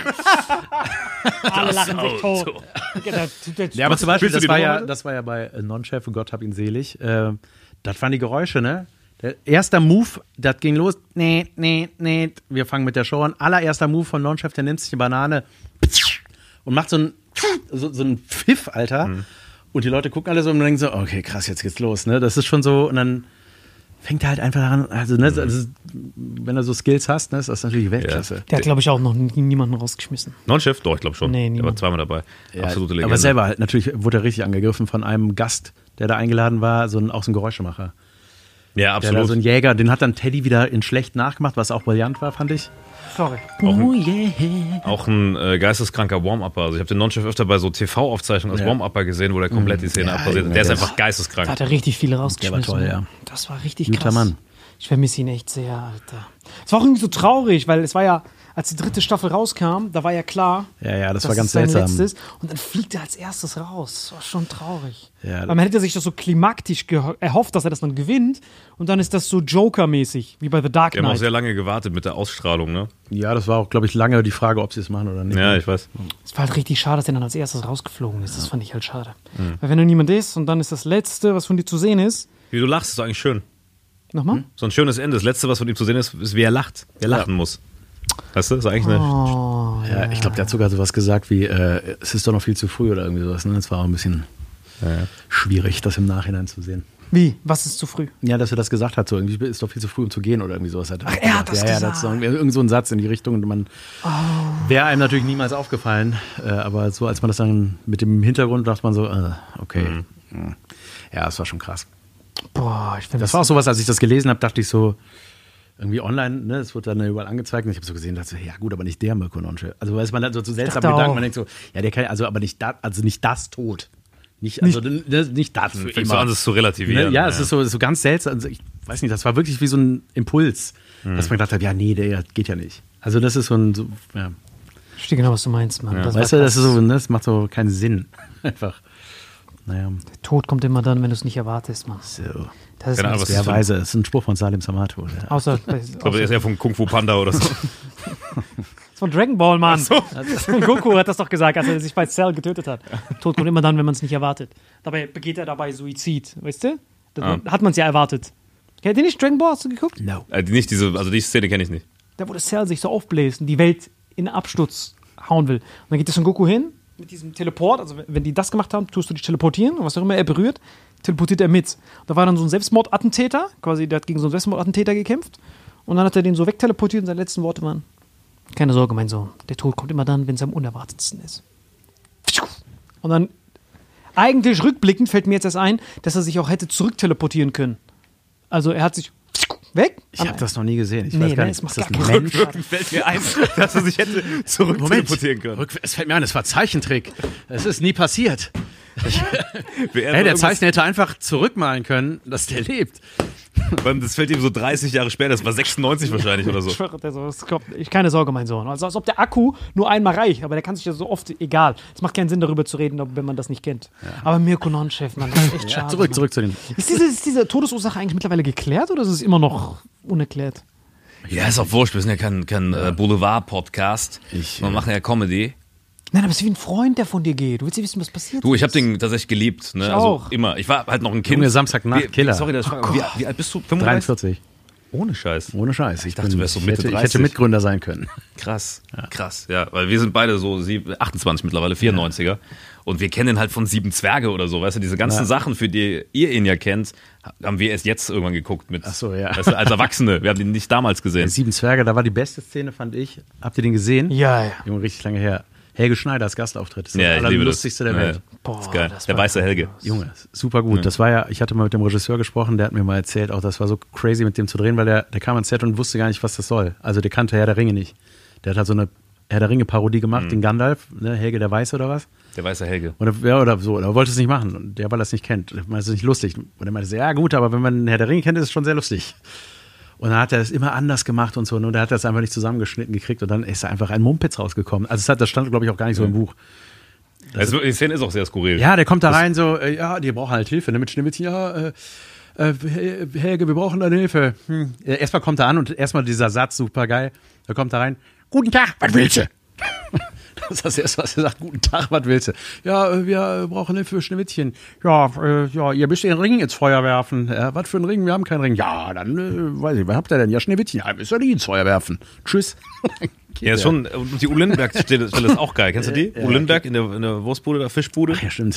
Alle lachen sich tot. Ja, aber zum Beispiel, Spielst du das die war, Nummer ja, heute? das war ja bei äh, Non-Chef und Gott hab ihn selig. Äh, das waren die Geräusche, ne? Der erste Move, das ging los. Nee, nee, nee. Wir fangen mit der Show an. Allererster Move von Non-Chef, der nimmt sich die Banane und macht so ein so, so ein Pfiff, Alter. Mhm. Und die Leute gucken alle so und denken so, okay, krass, jetzt geht's los, ne? Das ist schon so, und dann fängt er halt einfach an, also, ne, also wenn du so Skills hast, ne, ist das natürlich Weltklasse. Der hat, glaube ich, auch noch nie, niemanden rausgeschmissen. Non-Chef? Doch, ich glaube schon. Nee, der war niemand. zweimal dabei. Ja, Absolute Legende. aber selber halt, natürlich wurde er richtig angegriffen von einem Gast, der da eingeladen war, so ein, auch so ein Geräuschemacher. Ja, Der da absolut. so ein Jäger, den hat dann Teddy wieder in schlecht nachgemacht, was auch brillant war, fand ich. Sorry. Oh yeah. Auch ein äh, geisteskranker Warm-Upper. Also ich habe den Non-Chef öfter bei so T V-Aufzeichnungen als Ja. Warm-Upper gesehen, wo der komplett die Szene Ja, abrasiert. Junge, Der ist der einfach Da geisteskrank. hat er richtig viele rausgeschmissen. toll, ja. Das war richtig Guter krass. Mann. Ich vermisse ihn echt sehr, Alter. Es war auch irgendwie so traurig, weil es war ja, als die dritte Staffel rauskam, da war ja klar, Ja, ja, das dass war ganz es sein seltsam. letztes. Und dann fliegt er als erstes raus. Das war schon traurig. Ja, weil man hätte sich das so klimaktisch geho- erhofft, dass er das dann gewinnt. Und dann ist das so Joker-mäßig, wie bei The Dark Die haben auch Knight. sehr lange gewartet mit der Ausstrahlung, ne? Ja, das war auch, glaube ich, lange die Frage, ob sie es machen oder nicht. Ja, ich weiß. Es war halt richtig schade, dass er dann als erstes rausgeflogen ist. Das fand ich halt schade. Mhm. Weil wenn da niemand ist und dann ist das Letzte, was von dir zu sehen ist. Wie du lachst, ist eigentlich schön. Nochmal? So ein schönes Ende. Das Letzte, was von ihm zu sehen ist, ist, wie er lacht. Wie er lachen muss. Weißt du? Das ist eigentlich eine. Oh, Ja, ich glaube, der hat sogar sowas gesagt wie, äh, es ist doch noch viel zu früh oder irgendwie sowas. Ne? Das war auch ein bisschen schwierig, das im Nachhinein zu sehen. Wie? Was ist zu früh? Ja, dass er das gesagt hat, so irgendwie ist doch viel zu früh, um zu gehen oder irgendwie sowas. Hat Ach, er hat das ja, Ja, gesagt. das ist irgendwie- irgend so ein Satz in die Richtung. Und man wäre einem natürlich niemals aufgefallen. Äh, aber so, als man das dann mit dem Hintergrund dachte man so, äh, okay. Ja, das war schon krass. Boah, ich finde Das war auch sowas, als ich das gelesen habe, dachte ich so, irgendwie online, ne, es wird dann überall angezeigt und ich habe so gesehen, dachte so, ja gut, aber nicht der Mirko Nonche. Also weiß man dann so zu seltsam dachte Gedanken, auch. man denkt so, ja, der kann, also aber nicht da, also nicht das Tod. Nicht, also nicht, ne, nicht das für Fängst immer. du an, das zu relativieren. Ne? Ja, es ist so, so ganz seltsam. Also ich weiß nicht, das war wirklich wie so ein Impuls, Mhm. dass man gedacht hat, ja, nee, der geht ja nicht. Also das ist so ein, so, ja. Ich verstehe genau, was du meinst, Mann. Das war Weißt du, das krass. ist so, ne, das macht so keinen Sinn. Einfach. Naja. Der Tod kommt immer dann, wenn du es nicht erwartest, Mann. So. Das ist Keine Ahnung, ganz was Sehr das für ein- weise. Das ist ein Spruch von Salim Samato. Der- Außer, bei, Ich glaube, der ist ja von Kung Fu Panda oder so. Das ist von Dragon Ball, Mann. Goku hat das doch gesagt, als er sich bei Cell getötet hat. Tod kommt immer dann, wenn man es nicht erwartet. Dabei begeht er dabei Suizid, weißt du? Da Ah. hat man es ja erwartet. Kennt ihr nicht Dragon Ball? Hast du geguckt? No. Äh, nicht diese, also die Szene kenne ich nicht. Da, wo das Cell sich so aufbläst und die Welt in Absturz hauen will. Und dann geht der Son Goku hin mit diesem Teleport. Also, wenn die das gemacht haben, tust du dich teleportieren. Und was auch immer er berührt, teleportiert er mit. Da war dann so ein Selbstmordattentäter. Quasi, der hat gegen so einen Selbstmordattentäter gekämpft. Und dann hat er den so wegteleportiert und seine letzten Worte waren: Keine Sorge, mein Sohn. Der Tod kommt immer dann, wenn es am unerwartetsten ist. Und dann, eigentlich rückblickend, fällt mir jetzt erst ein, dass er sich auch hätte zurückteleportieren können. Also, er hat sich weg. Ich habe das noch nie gesehen. Ich Nee, weiß gar ne, nicht, es macht ist das gar ein keinen Mensch? Rückwirkend fällt mir ein, dass er sich hätte zurück teleportieren können. Rück- Es fällt mir ein, es war Zeichentrick. Es ist nie passiert. Wer- Hey, der irgendwas- Zeichner hätte einfach zurückmalen können, dass der lebt. Weil Das fällt ihm so dreißig Jahre später, das war sechsundneunzig wahrscheinlich oder so. Ich schwöre, der so, es kommt, ich, keine Sorge, mein Sohn. Also als ob der Akku nur einmal reicht, aber der kann sich ja so oft, egal. Es macht keinen Sinn, darüber zu reden, wenn man das nicht kennt. Aber Mirko Nonchef, man, das ist echt schade. Zurück, Mann. zurück zu den. Ist diese, ist diese Todesursache eigentlich mittlerweile geklärt oder ist es immer noch unerklärt? Ja, ist auch wurscht, wir sind ja kein, kein äh, Boulevard-Podcast. Ich, Wir äh, machen ja Comedy. Nein, aber es ist wie ein Freund, der von dir geht. Du willst ja wissen, was passiert Du, ich habe ist. den tatsächlich geliebt. Ne? Ich also auch. immer. Ich war halt noch ein Kind. Junge, Samstagnacht, Wie- Killer. Sorry, dass ich frage, wie, wie alt bist du? fünfunddreißig? dreiundvierzig. Ohne Scheiß. Ohne Scheiß. Ich, dachte, bin, du wärst so ich Mitte hätte, ich dreißig. hätte Mitgründer sein können. Krass, krass, ja, weil wir sind beide so sieb- achtundzwanzig mittlerweile, vierundneunziger und wir kennen ihn halt von Sieben Zwerge oder so, weißt du, diese ganzen Ja. Sachen, für die ihr ihn ja kennt, haben wir erst jetzt irgendwann geguckt mit, Ach so, ja. weißt du, als Erwachsene, wir haben ihn nicht damals gesehen. Sieben Zwerge, da war die beste Szene, fand ich. Habt ihr den gesehen? Ja, ja. Junge, richtig lange her. Helge Schneider als Gastauftritt. Das ist Ja, das ich liebe das. Allerlustigste der Welt. Ja, Boah, das ist geil. das Der war weiße Helge. Junge, super gut. Das war ja, ich hatte mal mit dem Regisseur gesprochen, der hat mir mal erzählt, auch das war so crazy mit dem zu drehen, weil der, der kam ans Set und wusste gar nicht, was das soll. Also der kannte Herr der Ringe nicht. Der hat halt so eine Herr der Ringe-Parodie gemacht, den Gandalf, ne, Helge der Weiße oder was? Der weiße Helge. Oder, ja, oder so, oder wollte es nicht machen. Und der, weil er es nicht kennt, meinte, es ist nicht lustig. Und er meinte, so, ja gut, aber wenn man Herr der Ringe kennt, ist es schon sehr lustig. Und dann hat er das immer anders gemacht und so. Und er hat das einfach nicht zusammengeschnitten gekriegt und dann ist da einfach ein Mumpitz rausgekommen. Also das, hat, das stand, glaube ich, auch gar nicht so im Buch. Also, die Szene ist auch sehr skurril. Ja, der kommt da rein so, äh, ja, die brauchen halt Hilfe, ne, mit Schneewittchen, ja, äh, äh, Helge, wir brauchen deine Hilfe. Hm. Äh, Erstmal kommt er an und erstmal dieser Satz, super geil. Da kommt er rein, guten Tag, was willst du? Das ist das Erste, was er sagt, guten Tag, was willst du? Ja, äh, wir brauchen Hilfe für Schneewittchen. Ja, äh, ja, ihr müsst den Ring ins Feuer werfen. Ja, was für ein Ring? Wir haben keinen Ring. Ja, dann, äh, weiß ich, was habt ihr denn? Ja, Schneewittchen. Ja, müsst ihr die ins Feuer werfen. Tschüss. Ja, ist schon, und die Uwe Lindenberg-Stelle ist auch geil. Kennst du die? Ja, Uwe Lindenberg in der, in der Wurstbude, der Fischbude? Ach, ja, stimmt.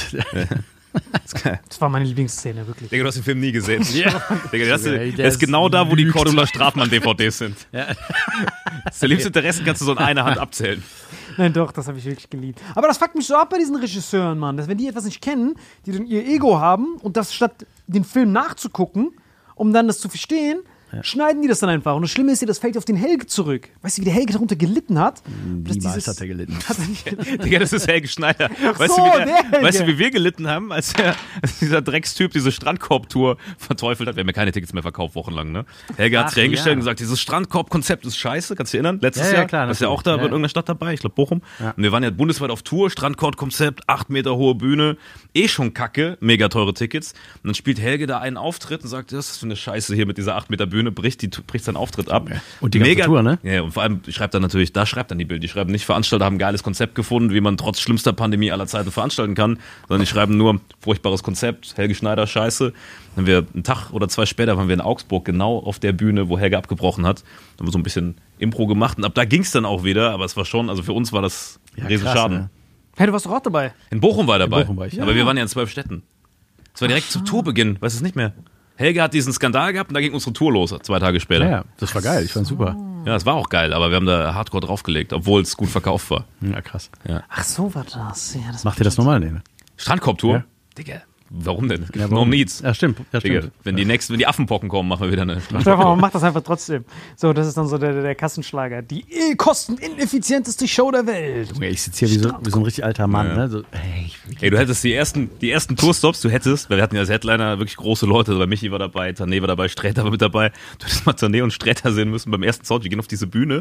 Ist geil. Das war meine Lieblingsszene, wirklich. Digga, du hast den Film nie gesehen. Ja. Digga, das, Ey, ist, das ist genau da, wo die lügt. Cordula Stratmann-D V Ds sind. Ja. Das ist der liebste Interessen, kannst du so in einer Hand abzählen. Nein, doch, das habe ich wirklich geliebt. Aber das fuckt mich so ab bei diesen Regisseuren, Mann, dass wenn die etwas nicht kennen, die dann ihr Ego haben und das statt den Film nachzugucken, um dann das zu verstehen, schneiden die das dann einfach. Und das Schlimme ist ja, das fällt auf den Helge zurück. Weißt du, wie der Helge darunter gelitten hat? Dass Niemals dieses- hat er gelitten. Hat er nicht Digga, das ist Helge Schneider. Weißt, so, du, wie der, der Helge. weißt du, wie wir gelitten haben, als, der, als dieser Dreckstyp diese Strandkorb-Tour verteufelt hat? Wir haben ja keine Tickets mehr verkauft, wochenlang, ne? Helge hat Ach, sich hingestellt ja. und gesagt, dieses Strandkorb-Konzept ist scheiße, kannst du dich erinnern? Letztes Ja, ja, Jahr, klar, das ist ja auch da natürlich. in Ja. irgendeiner Stadt dabei, ich glaube Bochum. Ja. Und wir waren ja bundesweit auf Tour, Strandkorb-Konzept, acht Meter hohe Bühne, eh schon kacke, mega teure Tickets. Und dann spielt Helge da einen Auftritt und sagt, das ist für eine Scheiße hier mit dieser acht Meter Bühne, bricht, die, bricht seinen Auftritt ab. Und die ganze Tour, ne? Ja, und vor allem schreibt er natürlich, da schreibt dann die Bild. Die schreiben nicht, Veranstalter haben ein geiles Konzept gefunden, wie man trotz schlimmster Pandemie aller Zeiten veranstalten kann, sondern die schreiben nur, furchtbares Konzept, Helge Schneider, scheiße. Dann wir einen Tag oder zwei später waren wir in Augsburg, genau auf der Bühne, wo Helge abgebrochen hat. Da haben wir so ein bisschen Impro gemacht und ab da ging es dann auch wieder, aber es war schon, also für uns war das ein Ja, riesen krass, Schaden. ne? Hey, du warst doch auch dabei. In Bochum war er dabei, Bochum war ich, aber ja. wir waren ja in zwölf Städten. Es war direkt zum Tourbeginn, weißt du es nicht mehr. Helge hat diesen Skandal gehabt und da ging unsere Tour los, zwei Tage später. Ja, ja, das war geil. Ich fand's super. Ja, es war auch geil, aber wir haben da hardcore draufgelegt, obwohl es gut verkauft war. Ja, krass. Ach so war das. Ja, das Macht ihr das nochmal? Nee, ne? Strandkorb-Tour? Ja. Digga, Warum denn? Ja, No warum? needs. Ja, stimmt. Ja, Digga, stimmt. wenn die nächsten, wenn die Affenpocken kommen, machen wir wieder eine Stefan, man macht das einfach trotzdem. So, das ist dann so der, der, der Kassenschlager. Die eh kostenineffizienteste Show der Welt. Junge, ich sitze hier wie so, wie so ein richtig alter Mann. Ja. Ne? So, ey, ich, Ey, du hättest die ersten, die ersten Tourstops, du hättest, weil wir hatten ja als Headliner wirklich große Leute, also Michi war dabei, Tané war dabei, Sträter war mit dabei. Du hättest mal Tané und Sträter sehen müssen beim ersten Sound. Wir gehen auf diese Bühne.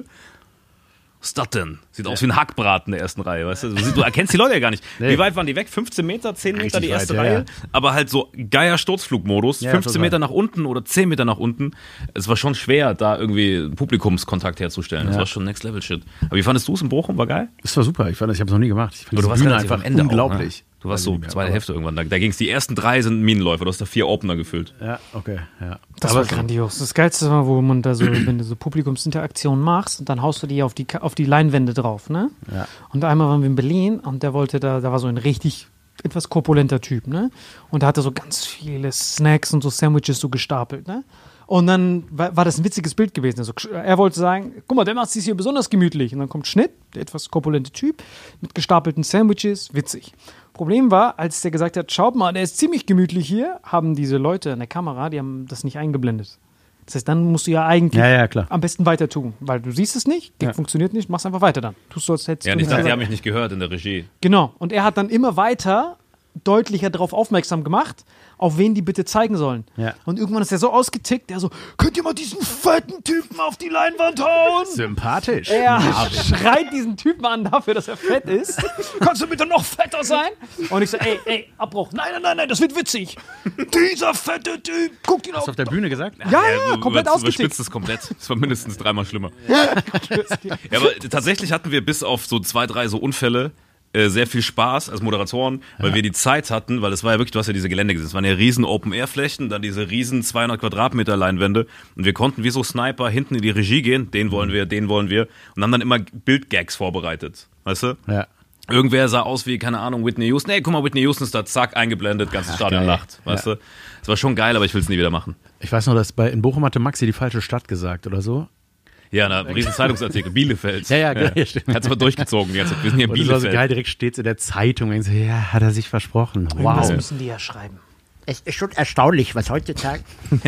Was ist das denn? Sieht aus wie ein Hackbraten in der ersten Reihe, weißt du? Du, du erkennst die Leute ja gar nicht. Nee. Wie weit waren die weg? fünfzehn Meter, zehn Meter Richtig die erste weit, ja, Reihe? ja. Aber halt so geiler Sturzflugmodus, Ja, fünfzehn total. Meter nach unten oder zehn Meter nach unten. Es war schon schwer, da irgendwie Publikumskontakt herzustellen. Das Ja. war schon Next Level Shit. Aber wie fandest du es in Bochum? War geil? das war super. Ich fand, ich habe es noch nie gemacht. Ich fand Aber du diese warst Bühne relativ einfach am Ende unglaublich. Auch, ne? Du warst Weiß so ich nicht mehr, zweite aber- Hälfte irgendwann. Da, da ging es, die ersten drei sind Minenläufer. Du hast da vier Opener gefüllt. Ja, okay. Ja. Das war grandios. Das Geilste war, wo man da so, wenn du so Publikumsinteraktion machst, und dann haust du die auf die, Ka- auf die Leinwände drauf, ne? Ja. Und einmal waren wir in Berlin und der wollte da, da war so ein richtig etwas korpulenter Typ, ne? Und der hatte so ganz viele Snacks und so Sandwiches so gestapelt, ne? Und dann war, war das ein witziges Bild gewesen. Also, er wollte sagen, guck mal, der macht es hier besonders gemütlich. Und dann kommt Schnitt, der etwas korpulente Typ, mit gestapelten Sandwiches, witzig. Problem war, als der gesagt hat, schaut mal, der ist ziemlich gemütlich hier, haben diese Leute an der Kamera, die haben das nicht eingeblendet. Das heißt, dann musst du ja eigentlich Ja, ja, klar. am besten weiter tun, weil du siehst es nicht, Gag Ja. funktioniert nicht, machst einfach weiter dann. Tust du, als hättest Ja, du und ich nicht dachte, die gehört. haben mich nicht gehört in der Regie. Genau. Und er hat dann immer weiter deutlicher darauf aufmerksam gemacht, auf wen die bitte zeigen sollen. Ja. Und irgendwann ist er so ausgetickt, der so, könnt ihr mal diesen fetten Typen auf die Leinwand hauen? Sympathisch. Er schreit diesen Typen an dafür, dass er fett ist. Kannst du bitte noch fetter sein? Und ich so, ey, ey, Abbruch. Nein, nein, nein, nein, das wird witzig. Dieser fette Typ, guckt ihn Hast auf. du auf der Bühne gesagt? Ja, ja, du komplett über- ausgetickt. überspitzt es komplett. Es war mindestens dreimal schlimmer. Ja, aber tatsächlich hatten wir bis auf so zwei, drei so Unfälle äh, sehr viel Spaß als Moderatoren, weil wir die Zeit hatten, weil es war ja wirklich, du hast ja diese Gelände gesehen, es waren ja riesen Open-Air-Flächen, dann diese riesen zweihundert Quadratmeter Leinwände und wir konnten wie so Sniper hinten in die Regie gehen, den wollen wir, den wollen wir und haben dann immer Bildgags vorbereitet, weißt du? Ja. Irgendwer sah aus wie, keine Ahnung, Whitney Houston. Nee, guck mal, Whitney Houston ist da, zack, eingeblendet, ganzes Ach, Stadion geil. lacht, weißt du? Es war schon geil, aber ich will es nie wieder machen. Ich weiß noch, dass bei, in Bochum hatte Maxi die falsche Stadt gesagt oder so. Ja, ein riesen Zeitungsartikel, Bielefeld. Ja, ja, ja, stimmt. Hat's aber durchgezogen die ganze Zeit. Wir sind hier in Und das war so Bielefeld. geil, direkt steht's in der Zeitung. Und ich so, ja, hat er sich versprochen. Irgendwas Wow. müssen die ja schreiben. Es ist schon erstaunlich, was heutzutage.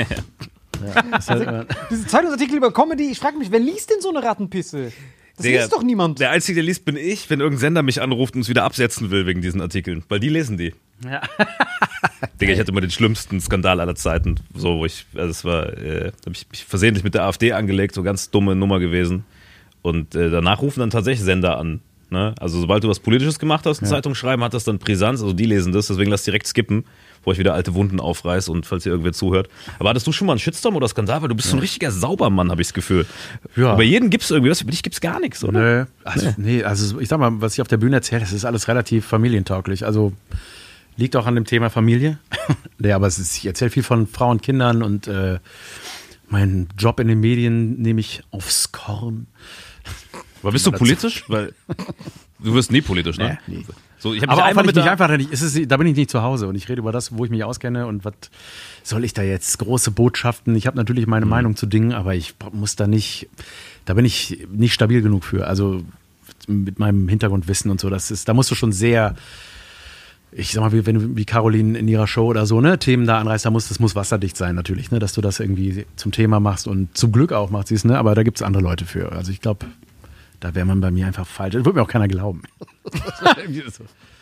Das ist halt, äh, Diese Zeitungsartikel über Comedy, ich frage mich, wer liest denn so eine Rattenpisse? Das Digga, liest doch niemand. Der Einzige, der liest, bin ich, wenn irgendein Sender mich anruft und uns wieder absetzen will wegen diesen Artikeln. Weil die lesen die. ja. Digga, ich hatte immer den schlimmsten Skandal aller Zeiten. So, wo ich, also es war, äh, habe ich mich versehentlich mit der AfD angelegt, so ganz dumme Nummer gewesen. Und äh, danach rufen dann tatsächlich Sender an. Ne? Also sobald du was Politisches gemacht hast, eine Zeitung schreiben, hat das dann Brisanz, also die lesen das, deswegen lass direkt skippen, bevor ich wieder alte Wunden aufreiß und falls hier irgendwer zuhört. Aber hattest du schon mal einen Shitstorm oder Skandal? Weil du bist so ein richtiger Saubermann, habe ich das Gefühl. Ja. Bei jedem gibt's irgendwie was, bei dich gibt's gar nichts, oder? Nö. Also, nee, also ich sag mal, was ich auf der Bühne erzähle, das ist alles relativ familientauglich. Also liegt auch an dem Thema Familie. Nee, aber es ist, ich erzähle viel von Frauen, Kindern und äh, meinen Job in den Medien nehme ich aufs Korn. Aber bist du politisch? Weil du wirst nie politisch, ne? Nee, nee. So, ich hab Aber mich auch, einmal weil ich mit mich der, einfach nicht, es ist, da bin ich nicht zu Hause und ich rede über das, wo ich mich auskenne und was soll ich da jetzt große Botschaften. Ich habe natürlich meine Mhm. Meinung zu Dingen, aber ich muss da nicht, da bin ich nicht stabil genug für. Also mit meinem Hintergrundwissen und so, das ist, da musst du schon sehr, ich sag mal, wie, wenn du wie Caroline in ihrer Show oder so, ne, Themen da anreißt, da muss, das muss wasserdicht sein natürlich, ne, dass du das irgendwie zum Thema machst und zum Glück auch macht sie es, ne, aber da gibt es andere Leute für. Also ich glaube, da wäre man bei mir einfach falsch. Das würde mir auch keiner glauben. so.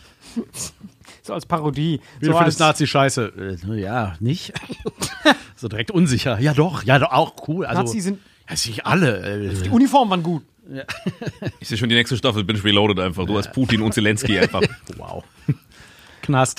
So als Parodie. Wie so du findest als, Nazi scheiße? Äh, ja, nicht? So direkt unsicher. Ja doch, ja doch, auch cool. Also, Nazis sind, ja, nicht alle. Äh, die Uniformen waren gut. ich sehe schon die nächste Staffel, bin ich reloaded einfach. Du als Putin und Zelensky einfach. wow. Knast.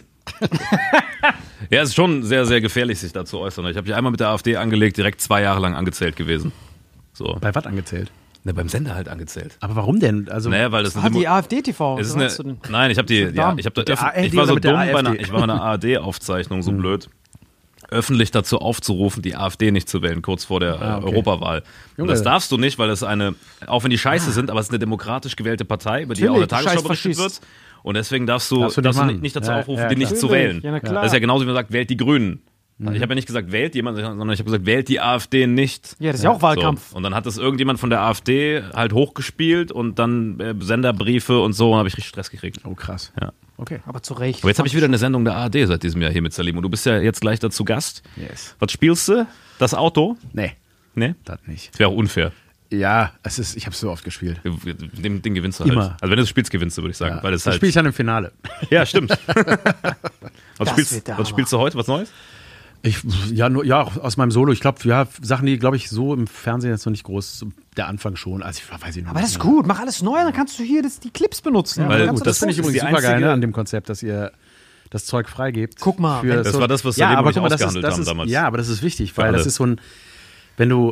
Ja, es ist schon sehr, sehr gefährlich, sich da zu äußern. Ich habe mich einmal mit der AfD angelegt, direkt zwei Jahre lang angezählt gewesen. So. Bei was angezählt? Ne, beim Sender halt angezählt. Aber warum denn? Also, Naja, weil das Hat die AfD-T V. Es ist was meinst du eine, denn? nein, ich habe die, So ja, dumm. ich habe da, Der öff- A R D ich war so oder mit der dumm bei einer, AfD? ich war bei einer A R D-Aufzeichnung so blöd, öffentlich dazu aufzurufen, die AfD nicht zu wählen, kurz vor der Ah, äh, okay. Europawahl. Und Junge. das darfst du nicht, weil es eine, auch wenn die scheiße sind, aber es ist eine demokratisch gewählte Partei, über die auch in der Natürlich, du Tagesschau berichtet Scheiß wird. Und deswegen darfst du, Darfst du nicht darfst du machen. nicht dazu Ja, aufrufen, ja, die nicht klar. zu wählen. Ja, na klar. Das ist ja genauso, wie man sagt, wählt die Grünen. Ich habe ja nicht gesagt, wählt jemand, sondern ich habe gesagt, wählt die AfD nicht. Ja, das ist ja auch Wahlkampf. So. Und dann hat das irgendjemand von der AfD halt hochgespielt und dann äh, Senderbriefe und so, und habe ich richtig Stress gekriegt. Oh, krass. Ja. Okay. Aber zu Recht. Aber jetzt habe ich wieder eine Sendung der A R D seit diesem Jahr hier mit Salim. Und du bist ja jetzt gleich dazu Gast. Yes. Was spielst du? Das Auto? Nee. Nee? Das nicht. Das wäre auch unfair. Ja, es ist, ich habe es so oft gespielt. Den, den gewinnst du halt. Immer. Also wenn du es spielst, gewinnst du, würde ich sagen. Ja. Weil das das halt spiele ich dann im Finale. Ja, stimmt. was, Das spielst, wird der was spielst du heute? Was Neues? Ich, ja, nur, ja, aus meinem Solo. Ich glaube, ja, Sachen, die, glaube ich, so im Fernsehen jetzt noch nicht groß, der Anfang schon. Also ich weiß ich noch Aber das nicht ist mehr. gut, mach alles neu, dann kannst du hier das, die Clips benutzen. Ja, Weil- Dann gut, kannst du das finde ich ist übrigens die super geil, einzige- ne, an dem Konzept, dass ihr das Zeug freigebt. Guck mal, für wenn- Das so, war das, was ja, Salim aber und ich guck mal, das ist, ausgehandelt das haben ist, damals. ja, aber das ist wichtig, Für weil alle. das ist so ein, wenn du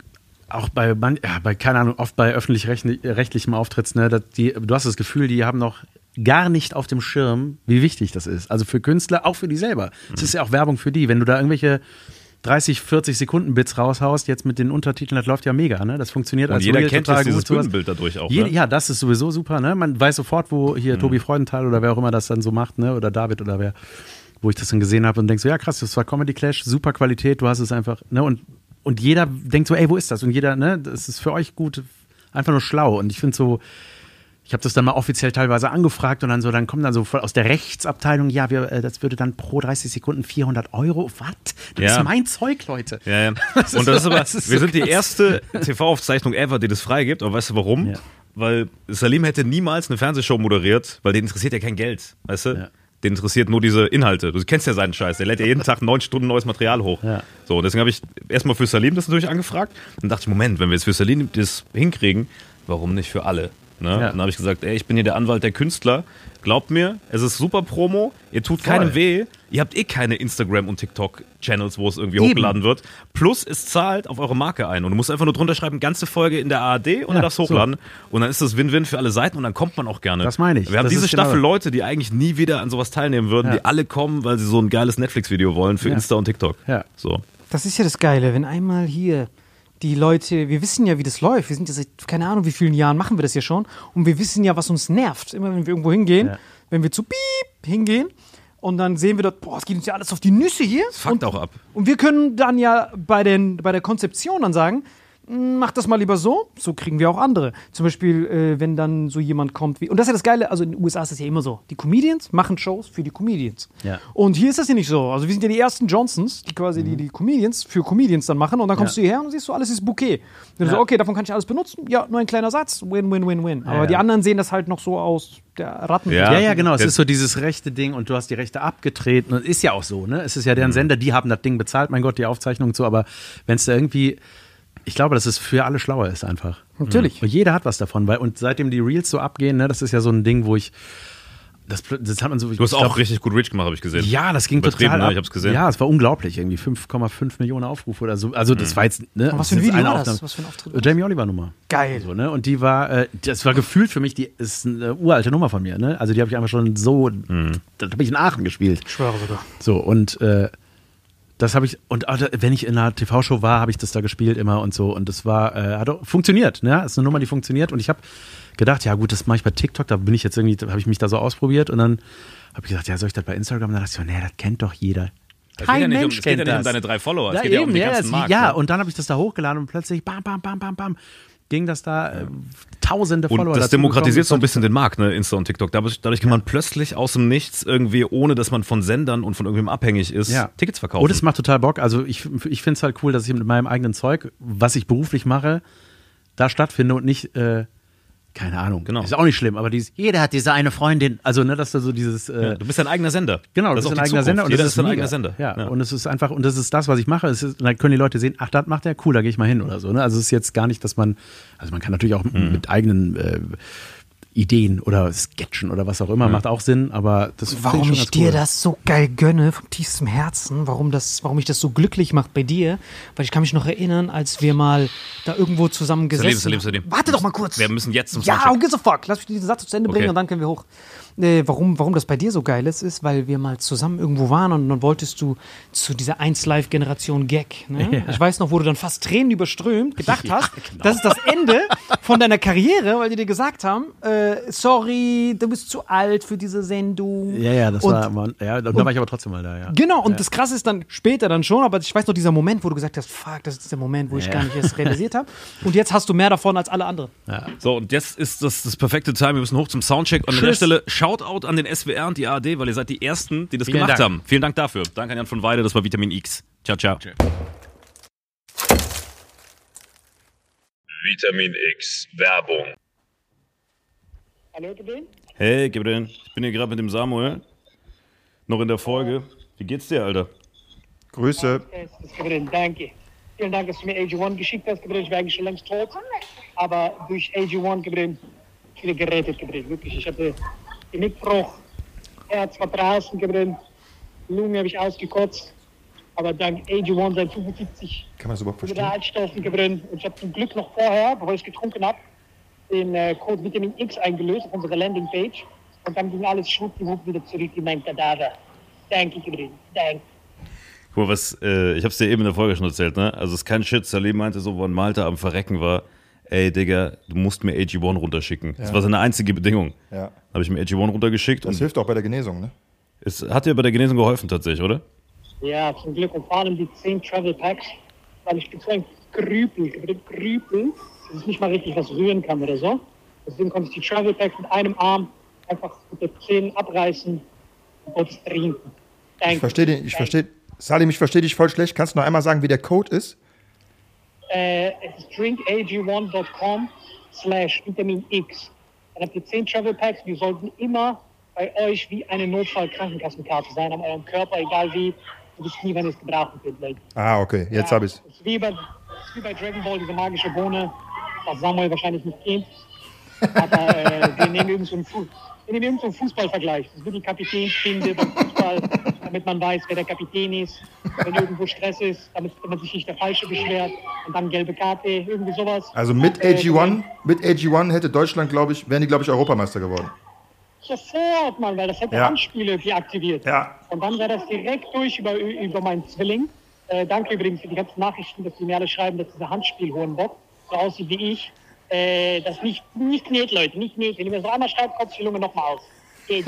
auch bei, man, ja, bei keine Ahnung, oft bei öffentlich-rechtlichem Auftritt, ne, dass die, du hast das Gefühl, die haben noch gar nicht auf dem Schirm, wie wichtig das ist. Also für Künstler, auch für die selber. Es ist ja auch Werbung für die. Wenn du da irgendwelche dreißig, vierzig Sekunden Bits raushaust, jetzt mit den Untertiteln, das läuft ja mega, ne? Das funktioniert Und als jeder Reel kennt total jetzt dieses gut, sowas. Bühnenbild dadurch auch. Je, Ne? Ja, das ist sowieso super, ne? Man weiß sofort, wo hier Mhm. Tobi Freudenthal oder wer auch immer das dann so macht, ne? Oder David oder wer, wo ich das dann gesehen habe und denk so, ja krass, das war Comedy Clash, super Qualität, du hast es einfach, ne? Und, und jeder denkt so, ey, wo ist das? Und jeder, ne? Das ist für euch gut, einfach nur schlau. Und ich finde so, ich habe das dann mal offiziell teilweise angefragt und dann so, dann kommen dann so voll aus der Rechtsabteilung, ja, wir, äh, das würde dann pro dreißig Sekunden vierhundert Euro. Was? Das Ja. ist mein Zeug, Leute. Ja, ja. Das Und ist das ist so- aber, das ist wir so sind die krass. erste T V-Aufzeichnung ever, die das freigibt. Aber weißt du warum? Ja. Weil Salim hätte niemals eine Fernsehshow moderiert, weil den interessiert ja kein Geld, weißt du? Ja. Den interessiert nur diese Inhalte. Du kennst ja seinen Scheiß. Der lädt ja jeden Tag neun Stunden neues Material hoch. Ja. So, und deswegen habe ich erstmal für Salim das natürlich angefragt. Dann dachte ich, Moment, wenn wir jetzt für Salim das hinkriegen, warum nicht für alle? Ne? Ja. Dann habe ich gesagt, ey, ich bin hier der Anwalt der Künstler. Glaubt mir, es ist super Promo. Ihr tut keinem weh. Ihr habt eh keine Instagram- und TikTok-Channels, wo es irgendwie Eben. hochgeladen wird. Plus, es zahlt auf eure Marke ein. Und du musst einfach nur drunter schreiben, ganze Folge in der A R D und Ja, dann darfst du so. hochladen. Und dann ist das Win-Win für alle Seiten und dann kommt man auch gerne. Das meine ich. Wir haben Das diese ist genau Staffel das. Leute, die eigentlich nie wieder an sowas teilnehmen würden, Ja. die alle kommen, weil sie so ein geiles Netflix-Video wollen für Ja. Insta und TikTok. Ja. So. Das ist ja das Geile, wenn einmal hier die Leute, wir wissen ja, wie das läuft. Wir sind ja seit, keine Ahnung, wie vielen Jahren machen wir das ja schon. Und wir wissen ja, was uns nervt. Immer wenn wir irgendwo hingehen, Ja. wenn wir zu Piep hingehen und dann sehen wir dort, boah, es geht uns ja alles auf die Nüsse hier. Das fuckt und, auch ab. Und wir können dann ja bei, den, bei der Konzeption dann sagen, "Mm, mach das mal lieber so, so kriegen wir auch andere. Zum Beispiel, äh, wenn dann so jemand kommt wie, und das ist ja das Geile, also in den U S A ist das ja immer so, die Comedians machen Shows für die Comedians. Ja. Und hier ist das ja nicht so. Also wir sind ja die ersten Johnsons, die quasi die, die Comedians für Comedians dann machen und dann kommst Ja. du hierher und siehst so, alles ist Bouquet. Und du Ja. so, okay, davon kann ich alles benutzen, ja, nur ein kleiner Satz, win, win, win, win. Aber ja. die anderen sehen das halt noch so aus der Ratten. Ja. Ja, ja, genau. Es Der- ist so dieses rechte Ding und du hast die Rechte abgetreten. Und ist ja auch so, ne? Es ist ja deren Sender, die haben das Ding bezahlt, mein Gott, die Aufzeichnung und so. Aber wenn es da irgendwie, ich glaube, dass es für alle schlauer ist einfach. Natürlich. Und jeder hat was davon. Weil, und seitdem die Reels so abgehen, ne, das ist ja so ein Ding, wo ich, das, das hat man so. Du hast auch richtig gut Rich gemacht, habe ich gesehen. Ja, das ging Übertrieben, total ne? ab. Ich hab's gesehen. Ja, es war unglaublich. Irgendwie fünf Komma fünf Millionen Aufrufe oder so. Also das war jetzt, ne? Was für ein das ist Video eine war das? Aufnahme. Was für ein Auftritt? Äh, Jamie Oliver Nummer. Geil. So, ne? Und die war, äh, das war gefühlt für mich, die ist eine uralte Nummer von mir, ne? Also die habe ich einfach schon so, das habe ich in Aachen gespielt. Ich schwöre sogar. So, und äh, das habe ich, und auch da, wenn ich in einer T V-Show war, habe ich das da gespielt immer und so. Und das war, äh, hat auch funktioniert, ne? Das ist eine Nummer, die funktioniert. Und ich habe gedacht, ja gut, das mache ich bei TikTok, da bin ich jetzt irgendwie, habe ich mich da so ausprobiert. Und dann habe ich gesagt, ja, soll ich das bei Instagram? Und dann dachte ich so, nee, das kennt doch jeder. Es Kein geht ja nicht um, Mensch es geht ja kennt nicht um das. deine drei Follower, es Ja, geht ja um eben, den ja, ganzen es- Markt. ja, ne? und dann habe ich das da hochgeladen und plötzlich bam, bam, bam, bam, bam, ging das da äh, tausende Und Follower das dazu demokratisiert so ein gekommen. bisschen den Markt, ne, Insta und TikTok. Dadurch, dadurch kann man plötzlich aus dem Nichts irgendwie, ohne dass man von Sendern und von irgendwem abhängig ist, Ja. Tickets verkaufen. Und es macht total Bock. Also ich, ich finde es halt cool, dass ich mit meinem eigenen Zeug, was ich beruflich mache, da stattfinde und nicht, äh, keine Ahnung, Genau. ist auch nicht schlimm, aber dieses, jeder hat diese eine Freundin, also ne, dass da so dieses, äh, ja, du bist dein eigener Sender. genau, das das ist ein auch die eigener Zukunft. Sender und Jeder das ist dein mega. eigener Sender. Ja, und es ist einfach, und das ist das, was ich mache, es ist, und dann können die Leute sehen, ach, das macht der, cool, da gehe ich mal hin oder so, ne, also es ist jetzt gar nicht, dass man, also man kann natürlich auch Mhm. mit eigenen äh, Ideen oder Sketchen oder was auch immer, macht auch Sinn, aber das finde Warum schon ich ganz dir cool. das so geil gönne, vom tiefstem Herzen, warum, das, warum ich das so glücklich macht bei dir, weil ich kann mich noch erinnern, als wir mal da irgendwo zusammen gesessen Salim, Salim, Salim. Warte doch mal kurz. Wir müssen jetzt zum Ja, Soundcheck. who gives a fuck? Lass mich diesen Satz zu Ende bringen Okay. und dann können wir hoch. Äh, warum, warum das bei dir so geil ist, ist, weil wir mal zusammen irgendwo waren und dann wolltest du zu dieser eins Live Generation Gag. Ne? Ja. Ich weiß noch, wo du dann fast Tränen überströmt gedacht hast, das ist das Ende von deiner Karriere, weil die dir gesagt haben, äh, äh, sorry, du bist zu alt für diese Sendung. Ja, ja, das und, war, man, ja, da war ich aber trotzdem mal da, ja. Genau, und ja. das Krasse ist dann später dann schon, aber ich weiß noch, dieser Moment, wo du gesagt hast, fuck, das ist der Moment, wo ich Ja. gar nicht erst realisiert habe. Und jetzt hast du mehr davon als alle anderen. Ja. So, und jetzt ist das das perfekte Time. Wir müssen hoch zum Soundcheck. Und an der Tschüss. Stelle Shoutout an den S W R und die A R D, weil ihr seid die Ersten, die das Vielen gemacht Dank. haben. Vielen Dank dafür. Danke an Jan von Weide, das war Vitamin X. Ciao, ciao. Vitamin X Werbung. Hallo, Gabriel? Hey, Gabriel, ich bin hier gerade mit dem Samuel. Noch in der Folge. Wie geht's dir, Alter? Grüße. Yes, das ist Gabriel, danke. Vielen Dank, dass du mir A G eins geschickt hast, Gabriel. Ich wäre eigentlich schon längst tot. Aber durch A G eins, Gabriel, ich bin gerettet, Gabriel. Wirklich, ich hatte Genickbruch, Herz war draußen, Gabriel. Lunge habe ich ausgekotzt. Aber dank A G eins seit fünfundsiebzig Kann man das überhaupt verstehen? Mineralstoffen, Gabriel. Und ich habe zum Glück noch vorher, bevor ich es getrunken habe, den äh, Code Vitamin X eingelöst auf unserer Landingpage. Und dann ging alles schwuppdiwupp wieder zurück in mein Kadaver. Danke, Gabriel. Danke. Guck mal, was, äh, ich hab's dir eben in der Folge schon erzählt, ne? Also, es ist kein Shit. Salim meinte so, wo ein Malta am Verrecken war, ey, Digga, du musst mir A G eins runterschicken. Das Ja. war seine einzige Bedingung. Ja. Habe ich mir A G eins runtergeschickt. Das und hilft auch bei der Genesung, ne? es hat dir bei der Genesung geholfen tatsächlich, oder? Ja, zum Glück. Und vor allem die zehn Travel Packs, weil ich bin so ein Krüpel, Krüpel, dass ich nicht mal richtig was rühren kann oder so. Deswegen konnte ich die Travel Packs mit einem Arm einfach mit den Zähnen abreißen und kurz trinken. Danke. Ich verstehe dich, ich verstehe. Salim, ich verstehe dich voll schlecht. Kannst du noch einmal sagen, wie der Code ist? Äh, es ist drink A G eins dot com slash Vitamin X. Dann habt ihr zehn Travel Packs, die sollten immer bei euch wie eine Notfall-Krankenkassenkarte sein, an eurem Körper, egal wie. Du wisst nie, wann ihr es gebrauchen könnt, Leute. Ah, okay, jetzt Ja, habe ich's. Es ist wie bei, es ist wie bei Dragon Ball, diese magische Bohne, was Samuel wahrscheinlich nicht kennt. Aber äh, wir nehmen irgend so einen, Fu wir nehmen irgend so einen Fußballvergleich. Das ist wie die Kapitänsbinde beim Fußball, damit man weiß, wer der Kapitän ist. Wenn irgendwo Stress ist, damit, damit sich nicht der Falsche beschwert. Und dann gelbe Karte, irgendwie sowas. Also mit A G eins, mit A G eins hätte Deutschland, glaube ich, wären die, glaube ich, Europameister geworden. Sofort, Mann, weil das hätte Ja. Handspiele deaktiviert. Ja. Und dann wäre das direkt durch über, über meinen Zwilling. Äh, danke übrigens für die ganzen Nachrichten, dass die mir alle schreiben, dass dieser Handspiel-Hohenbock so aussieht wie ich. Äh, das nicht, nicht knät, Leute, nicht knät. Wenn ihr mir so einmal schreibt, kommt die Lunge nochmal aus. Geht.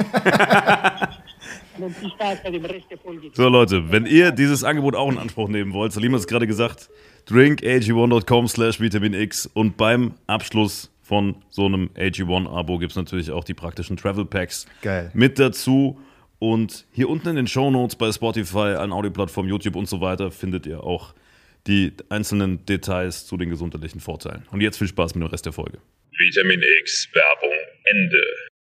Und viel Spaß bei dem Rest der Folge. So, Leute, wenn ihr dieses Angebot auch in Anspruch nehmen wollt, Salim hat es gerade gesagt, drink A G eins dot com slash Vitamin X und beim Abschluss von so einem A G eins-Abo gibt es natürlich auch die praktischen Travel Packs Geil. mit dazu. Und hier unten in den Shownotes bei Spotify, an Audioplattformen, YouTube und so weiter findet ihr auch die einzelnen Details zu den gesundheitlichen Vorteilen. Und jetzt viel Spaß mit dem Rest der Folge. Vitamin X Werbung Ende.